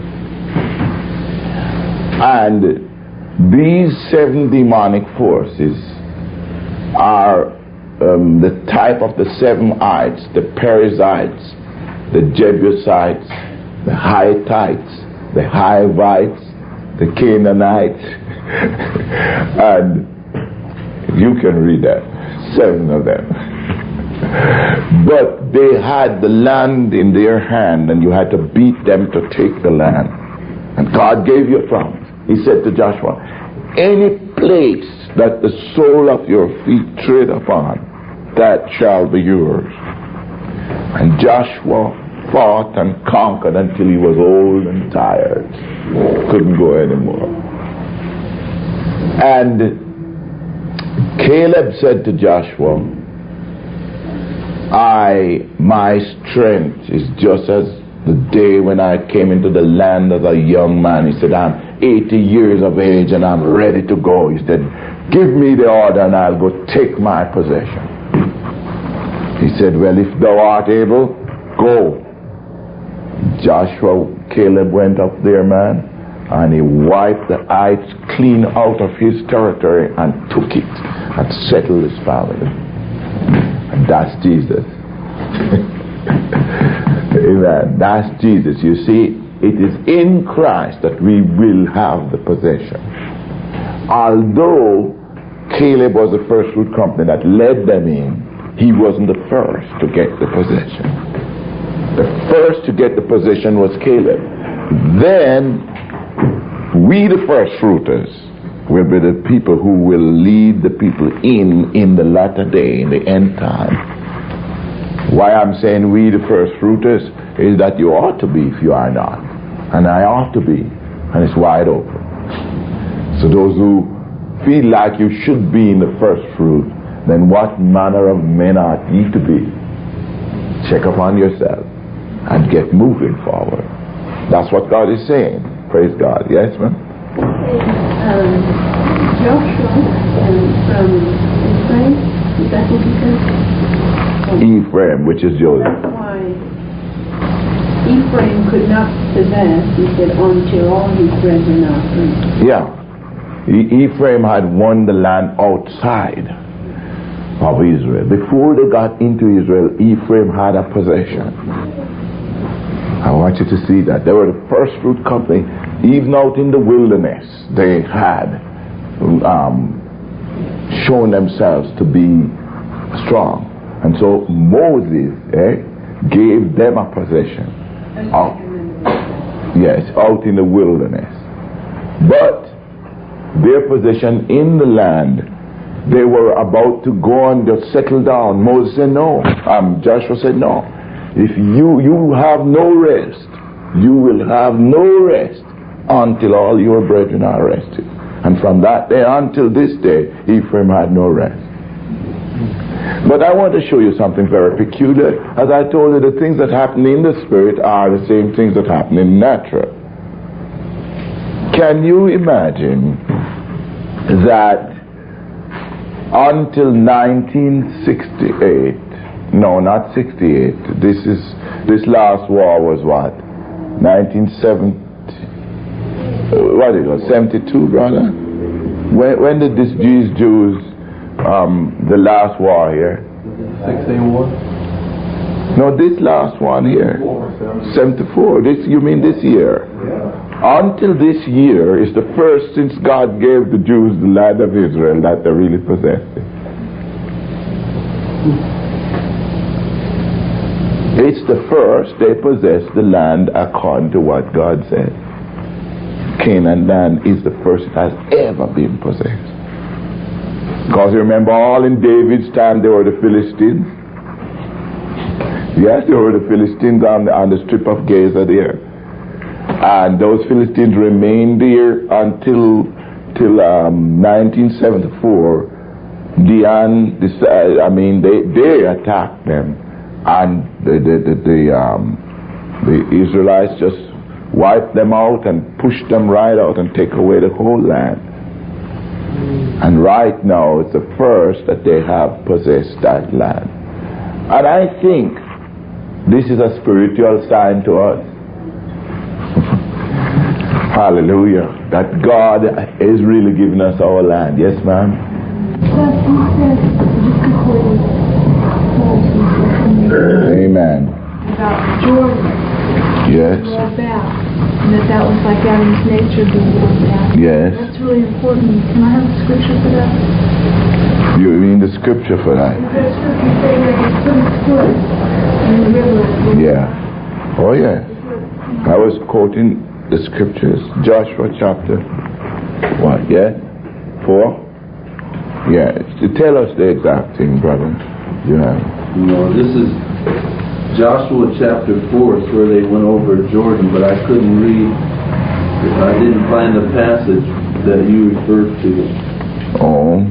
And these seven demonic forces are um, the type of the Sevenites, the Perizzites, the Jebusites, the Hittites, the Hivites, the Canaanites, and you can read that, seven of them. But they had the land in their hand, and you had to beat them to take the land. And God gave you a promise. He said to Joshua, any place that the sole of your feet tread upon, that shall be yours. And Joshua fought and conquered until he was old and tired. Couldn't go anymore. And Caleb said to Joshua, I, my strength is just as the day when I came into the land as a young man. He said, I'm eighty years of age and I'm ready to go. He said, give me the order and I'll go take my possession. He said, well, if thou art able, go. Joshua, Caleb went up there, man, and he wiped the ites clean out of his territory and took it and settled his family. And that's Jesus. Amen. That's Jesus. You see, it is in Christ that we will have the possession. Although Caleb was the first fruit company that led them in, he wasn't the first to get the possession. The first to get the possession was Caleb. Then we, the first fruiters, will be the people who will lead the people in in the latter day, in the end time. Why I'm saying we, the first fruiters, is that you ought to be if you are not. And I ought to be. And it's wide open. So those who feel like you should be in the first fruit, then what manner of men ought ye to be? Check upon yourself and get moving forward. That's what God is saying. Praise God. Yes, ma'am? Um, Joshua and from Ephraim, is that what he said? Ephraim, which is Joseph. That's why Ephraim could not possess, he said, until all his brethren are free. Yeah. E- Ephraim had won the land outside of Israel. Before they got into Israel, Ephraim had a possession. I want you to see that. They were the first fruit company. Even out in the wilderness, they had um, shown themselves to be strong. And so Moses eh, gave them a possession. Out, yes, out in the wilderness. But their possession in the land, they were about to go and just settle down. Moses said no. Um, Joshua said no. If you, you have no rest, you will have no rest until all your brethren are rested. And from that day until this day, Ephraim had no rest. But I want to show you something very peculiar. As I told you, the things that happen in the spirit are the same things that happen in natural. Can you imagine that until nineteen sixty-eight, no, not sixty-eight, this is this last war was what? nineteen seventy, what it was, seventy-two, brother? When, when did this, these Jews, um, the last war here? sixteen war? No, this last one here. seventy-four. This, you mean this year? Yeah. Until this year is the first since God gave the Jews the land of Israel that they really possessed it. It's the first they possessed the land according to what God said. Canaan land is the first it has ever been possessed. Because you remember all in David's time they were the Philistines. Yes, they were the Philistines on the, on the strip of Gaza there. And those Philistines remained there until till um, nineteen seventy-four. Dian, decided, I mean, they, they attacked them, and the the the, the, um, the Israelites just wipe them out and push them right out and take away the whole land. And right now it's the first that they have possessed that land. And I think this is a spiritual sign to us. Hallelujah. That God is really giving us our land. Yes, ma'am? Amen. About Jordan. Yes. Rolled back. And that that was like Adam's nature being rolled back. Yes. That's really important. Can I have the scripture for that? You mean the scripture for that? There's scripture saying that he put his foot in the river. Yeah. Oh, yeah. I was quoting the scriptures. Joshua chapter, what, yeah? Four? Yeah. Tell us the exact thing, brother. You have. No, this is Joshua chapter four. It's where they went over Jordan, but I couldn't read. I didn't find the passage that you referred to. Oh.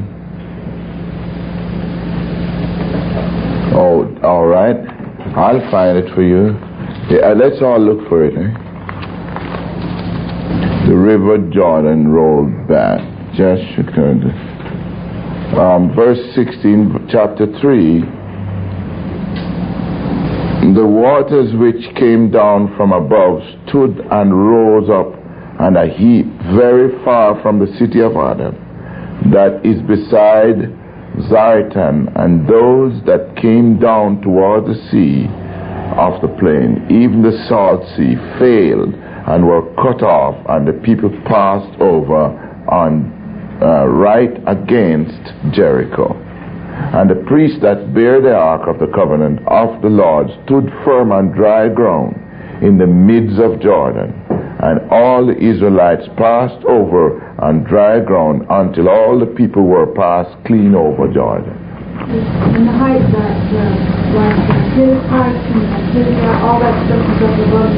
Oh, all right. I'll find it for you. Yeah, let's all look for it. Eh? The river Jordan rolled back. Just um, verse sixteen, chapter three. The waters which came down from above stood and rose up on a heap very far from the city of Adam, that is beside Zaretan, and those that came down toward the sea of the plain, even the salt sea, failed and were cut off, and the people passed over on uh, right against Jericho. And the priests that bear the ark of the covenant of the Lord stood firm on dry ground in the midst of Jordan. And all the Israelites passed over on dry ground until all the people were passed clean over Jordan. And the height that, uh, like his height and his, uh, all that stuff is up above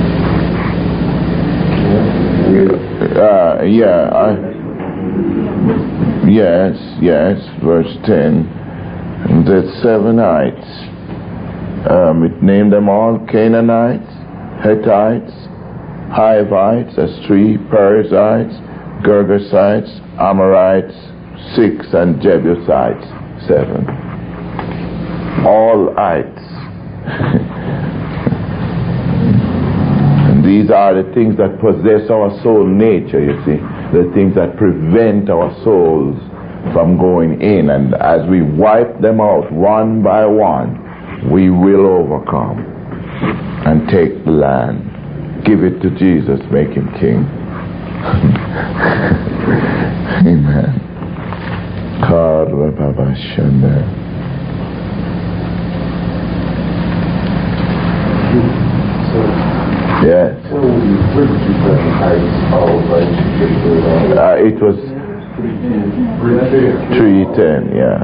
there, huh? Uh, yeah, I... Yes, yes, verse ten. And the Sevenites, um, it named them all Canaanites, Hittites, Hivites, that's three, Perizzites, Girgasites, Amorites, six, and Jebusites, seven. All ites. And these are the things that possess our soul nature, you see. The things that prevent our souls from going in. And as we wipe them out one by one, we will overcome and take the land. Give it to Jesus, make him king. Amen. Yes. Uh, it was three ten, yeah.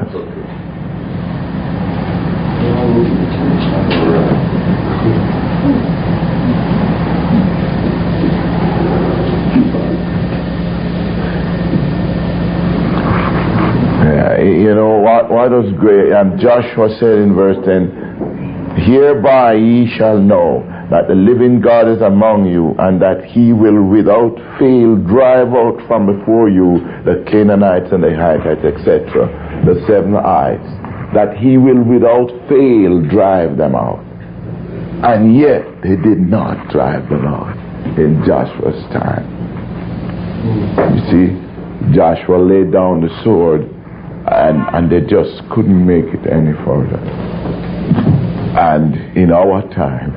Yeah, you know what, what was great, and Joshua said in verse ten, hereby ye shall know that the living God is among you, and that he will without fail drive out from before you the Canaanites and the Hittites, et cetera, the seven ites, that he will without fail drive them out. And yet he did not drive them out in Joshua's time. You see, Joshua laid down the sword, and, and they just couldn't make it any further. And in our time,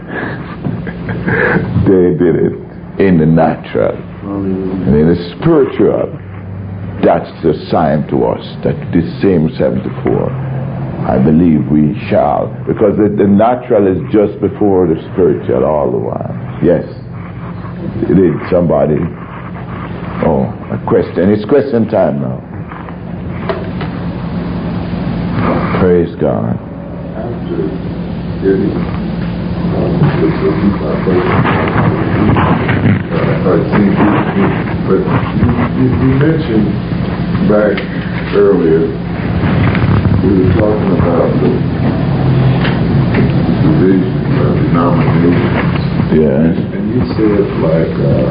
they did it in the natural. And in the spiritual, that's the sign to us that this same seventy-four, I believe we shall. Because the, the natural is just before the spiritual all the while. Yes. Did somebody? Oh, a question. It's question time now. Praise God. Getting uh, but you, you mentioned back earlier, we were talking about the division of denominations. Yes. And you said like uh,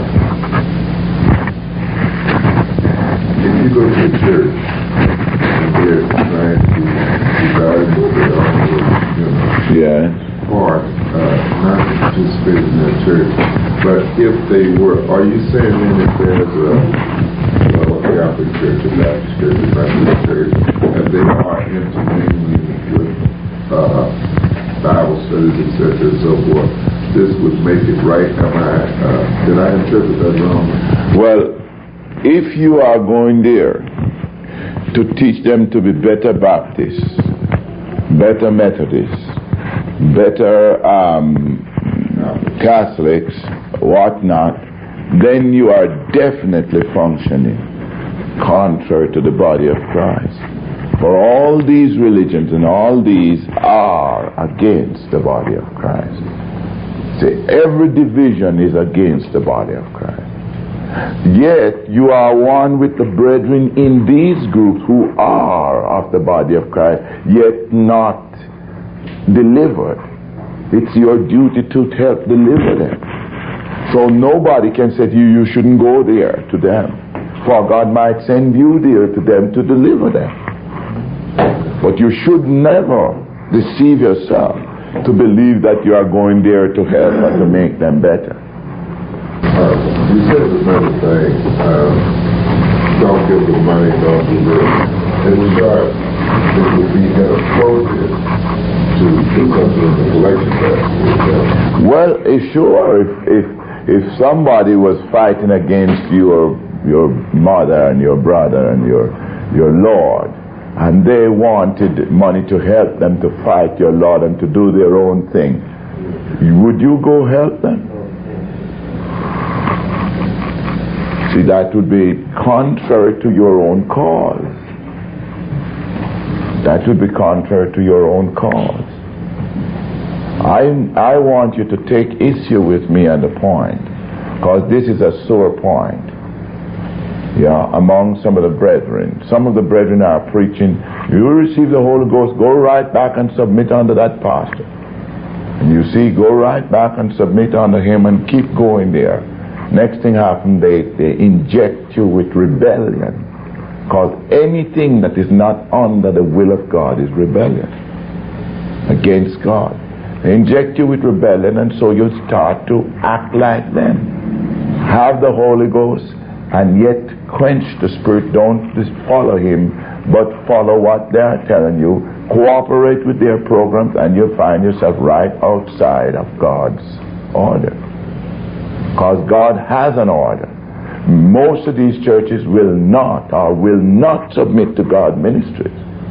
if you go to a church and they're trying to regard you for their own, you know, Yeah. part, uh, not to participate in that church, but if they were, are you saying then if there's a, well, a Catholic church, a Baptist church, a Methodist church, and they are intermingling with uh, Bible studies, et cetera, and so forth, this would make it right? Am I, uh, did I interpret that wrong? Well, if you are going there to teach them to be better Baptists, better Methodists, better um, Catholics, whatnot, then you are definitely functioning contrary to the body of Christ. For all these religions and all these are against the body of Christ. See, every division is against the body of Christ. Yet you are one with the brethren in these groups who are of the body of Christ, yet not delivered. It's your duty to help deliver them. So nobody can say to you, you shouldn't go there to them. For God might send you there to them to deliver them. But you should never deceive yourself to believe that you are going there to help and to make them better. Uh, you said another thing, uh, don't give the money, don't deliver. In regard, it would be inappropriate to do something in the collection basket. Well, eh, sure, if, if, if somebody was fighting against your, your mother and your brother and your, your Lord, and they wanted money to help them to fight your Lord and to do their own thing, would you go help them? See, that would be contrary to your own cause. That would be contrary to your own cause. I, I want you to take issue with me on the point, because this is a sore point. Yeah, among some of the brethren. Some of the brethren are preaching, you receive the Holy Ghost, go right back and submit under that pastor. And you see, go right back and submit under him and keep going there. Next thing happens, they, they inject you with rebellion. Because anything that is not under the will of God is rebellion against God. They inject you with rebellion, and so you start to act like them. Have the Holy Ghost, and yet quench the Spirit. Don't just follow him, but follow what they are telling you. Cooperate with their programs, and you'll find yourself right outside of God's order. Because God has an order. Most of these churches will not or will not submit to God ministries.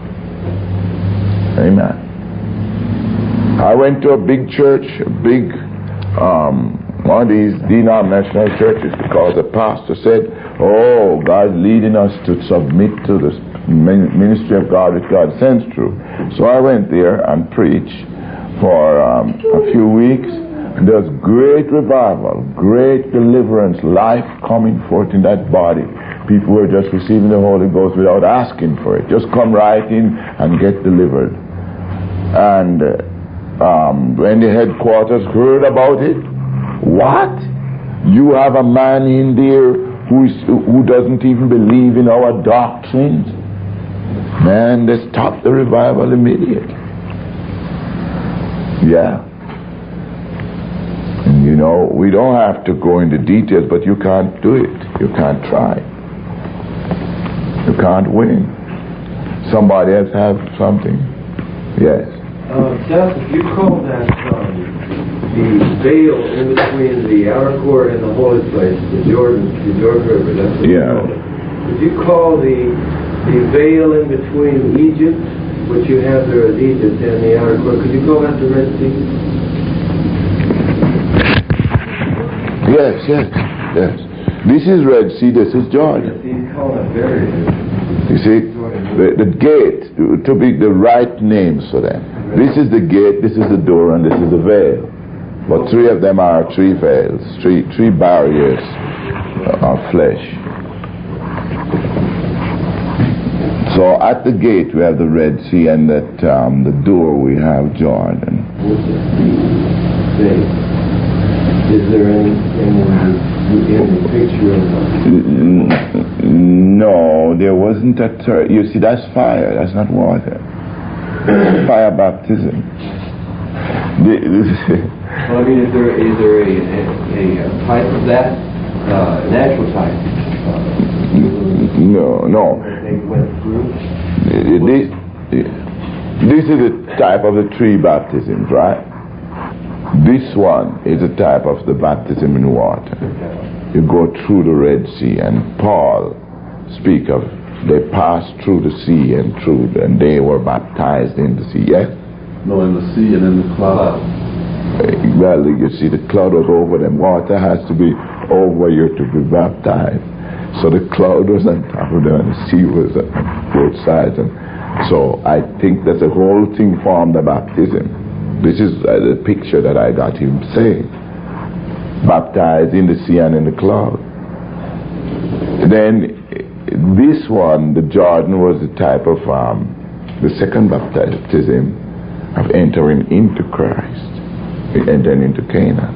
Amen. I went to a big church, a big um, one of these denominational churches, because the pastor said, oh, God's leading us to submit to the ministry of God which God sends through. So I went there and preached for um, a few weeks, and there was great revival, great deliverance, life coming forth in that body. People were just receiving the Holy Ghost without asking for it. Just come right in and get delivered. And uh, um, when the headquarters heard about it, what? You have a man in there who is, who doesn't even believe in our doctrines? Man, they stopped the revival immediately. Yeah. And you know, we don't have to go into details, but you can't do it. You can't try. You can't win. Somebody else have something? Yes. Uh, Joseph, you call that um, the veil in between the outer court and the holy place, the Jordan, the Jordan River. That's what Yeah. you call it. Would you call the the veil in between Egypt, which you have there as Egypt, and the outer court? Could you call that the Red Sea? Yes, yes, yes. This is Red Sea, this is Jordan. You call that barrier. You see, the, the gate, to be the right names for them. This is the gate, this is the door, and this is the veil. But three of them are three veils, three three barriers of flesh. So at the gate we have the Red Sea, and at um, the door we have Jordan. Is there anything in the, in the picture of No, there wasn't a third. You see, that's fire. That's not water. Fire baptism. Well, I mean, is there is there a, a, a type of that, uh, natural type? Uh, no, no. They went through. This, this is the type of the three baptisms, right? This one is a type of the baptism in water. You go through the Red Sea, and Paul speak of they passed through the sea and through, the, and they were baptized in the sea. Yes. No, in the sea and in the cloud. Well, you see, the cloud was over them. Water has to be over you to be baptized. So the cloud was on top of them, and the sea was on both sides. And so I think that the whole thing formed a baptism. This is uh, the picture that I got him saying. Baptized in the sea and in the cloud. Then this one, the Jordan, was the type of um, the second baptism of entering into Christ, entering into Canaan.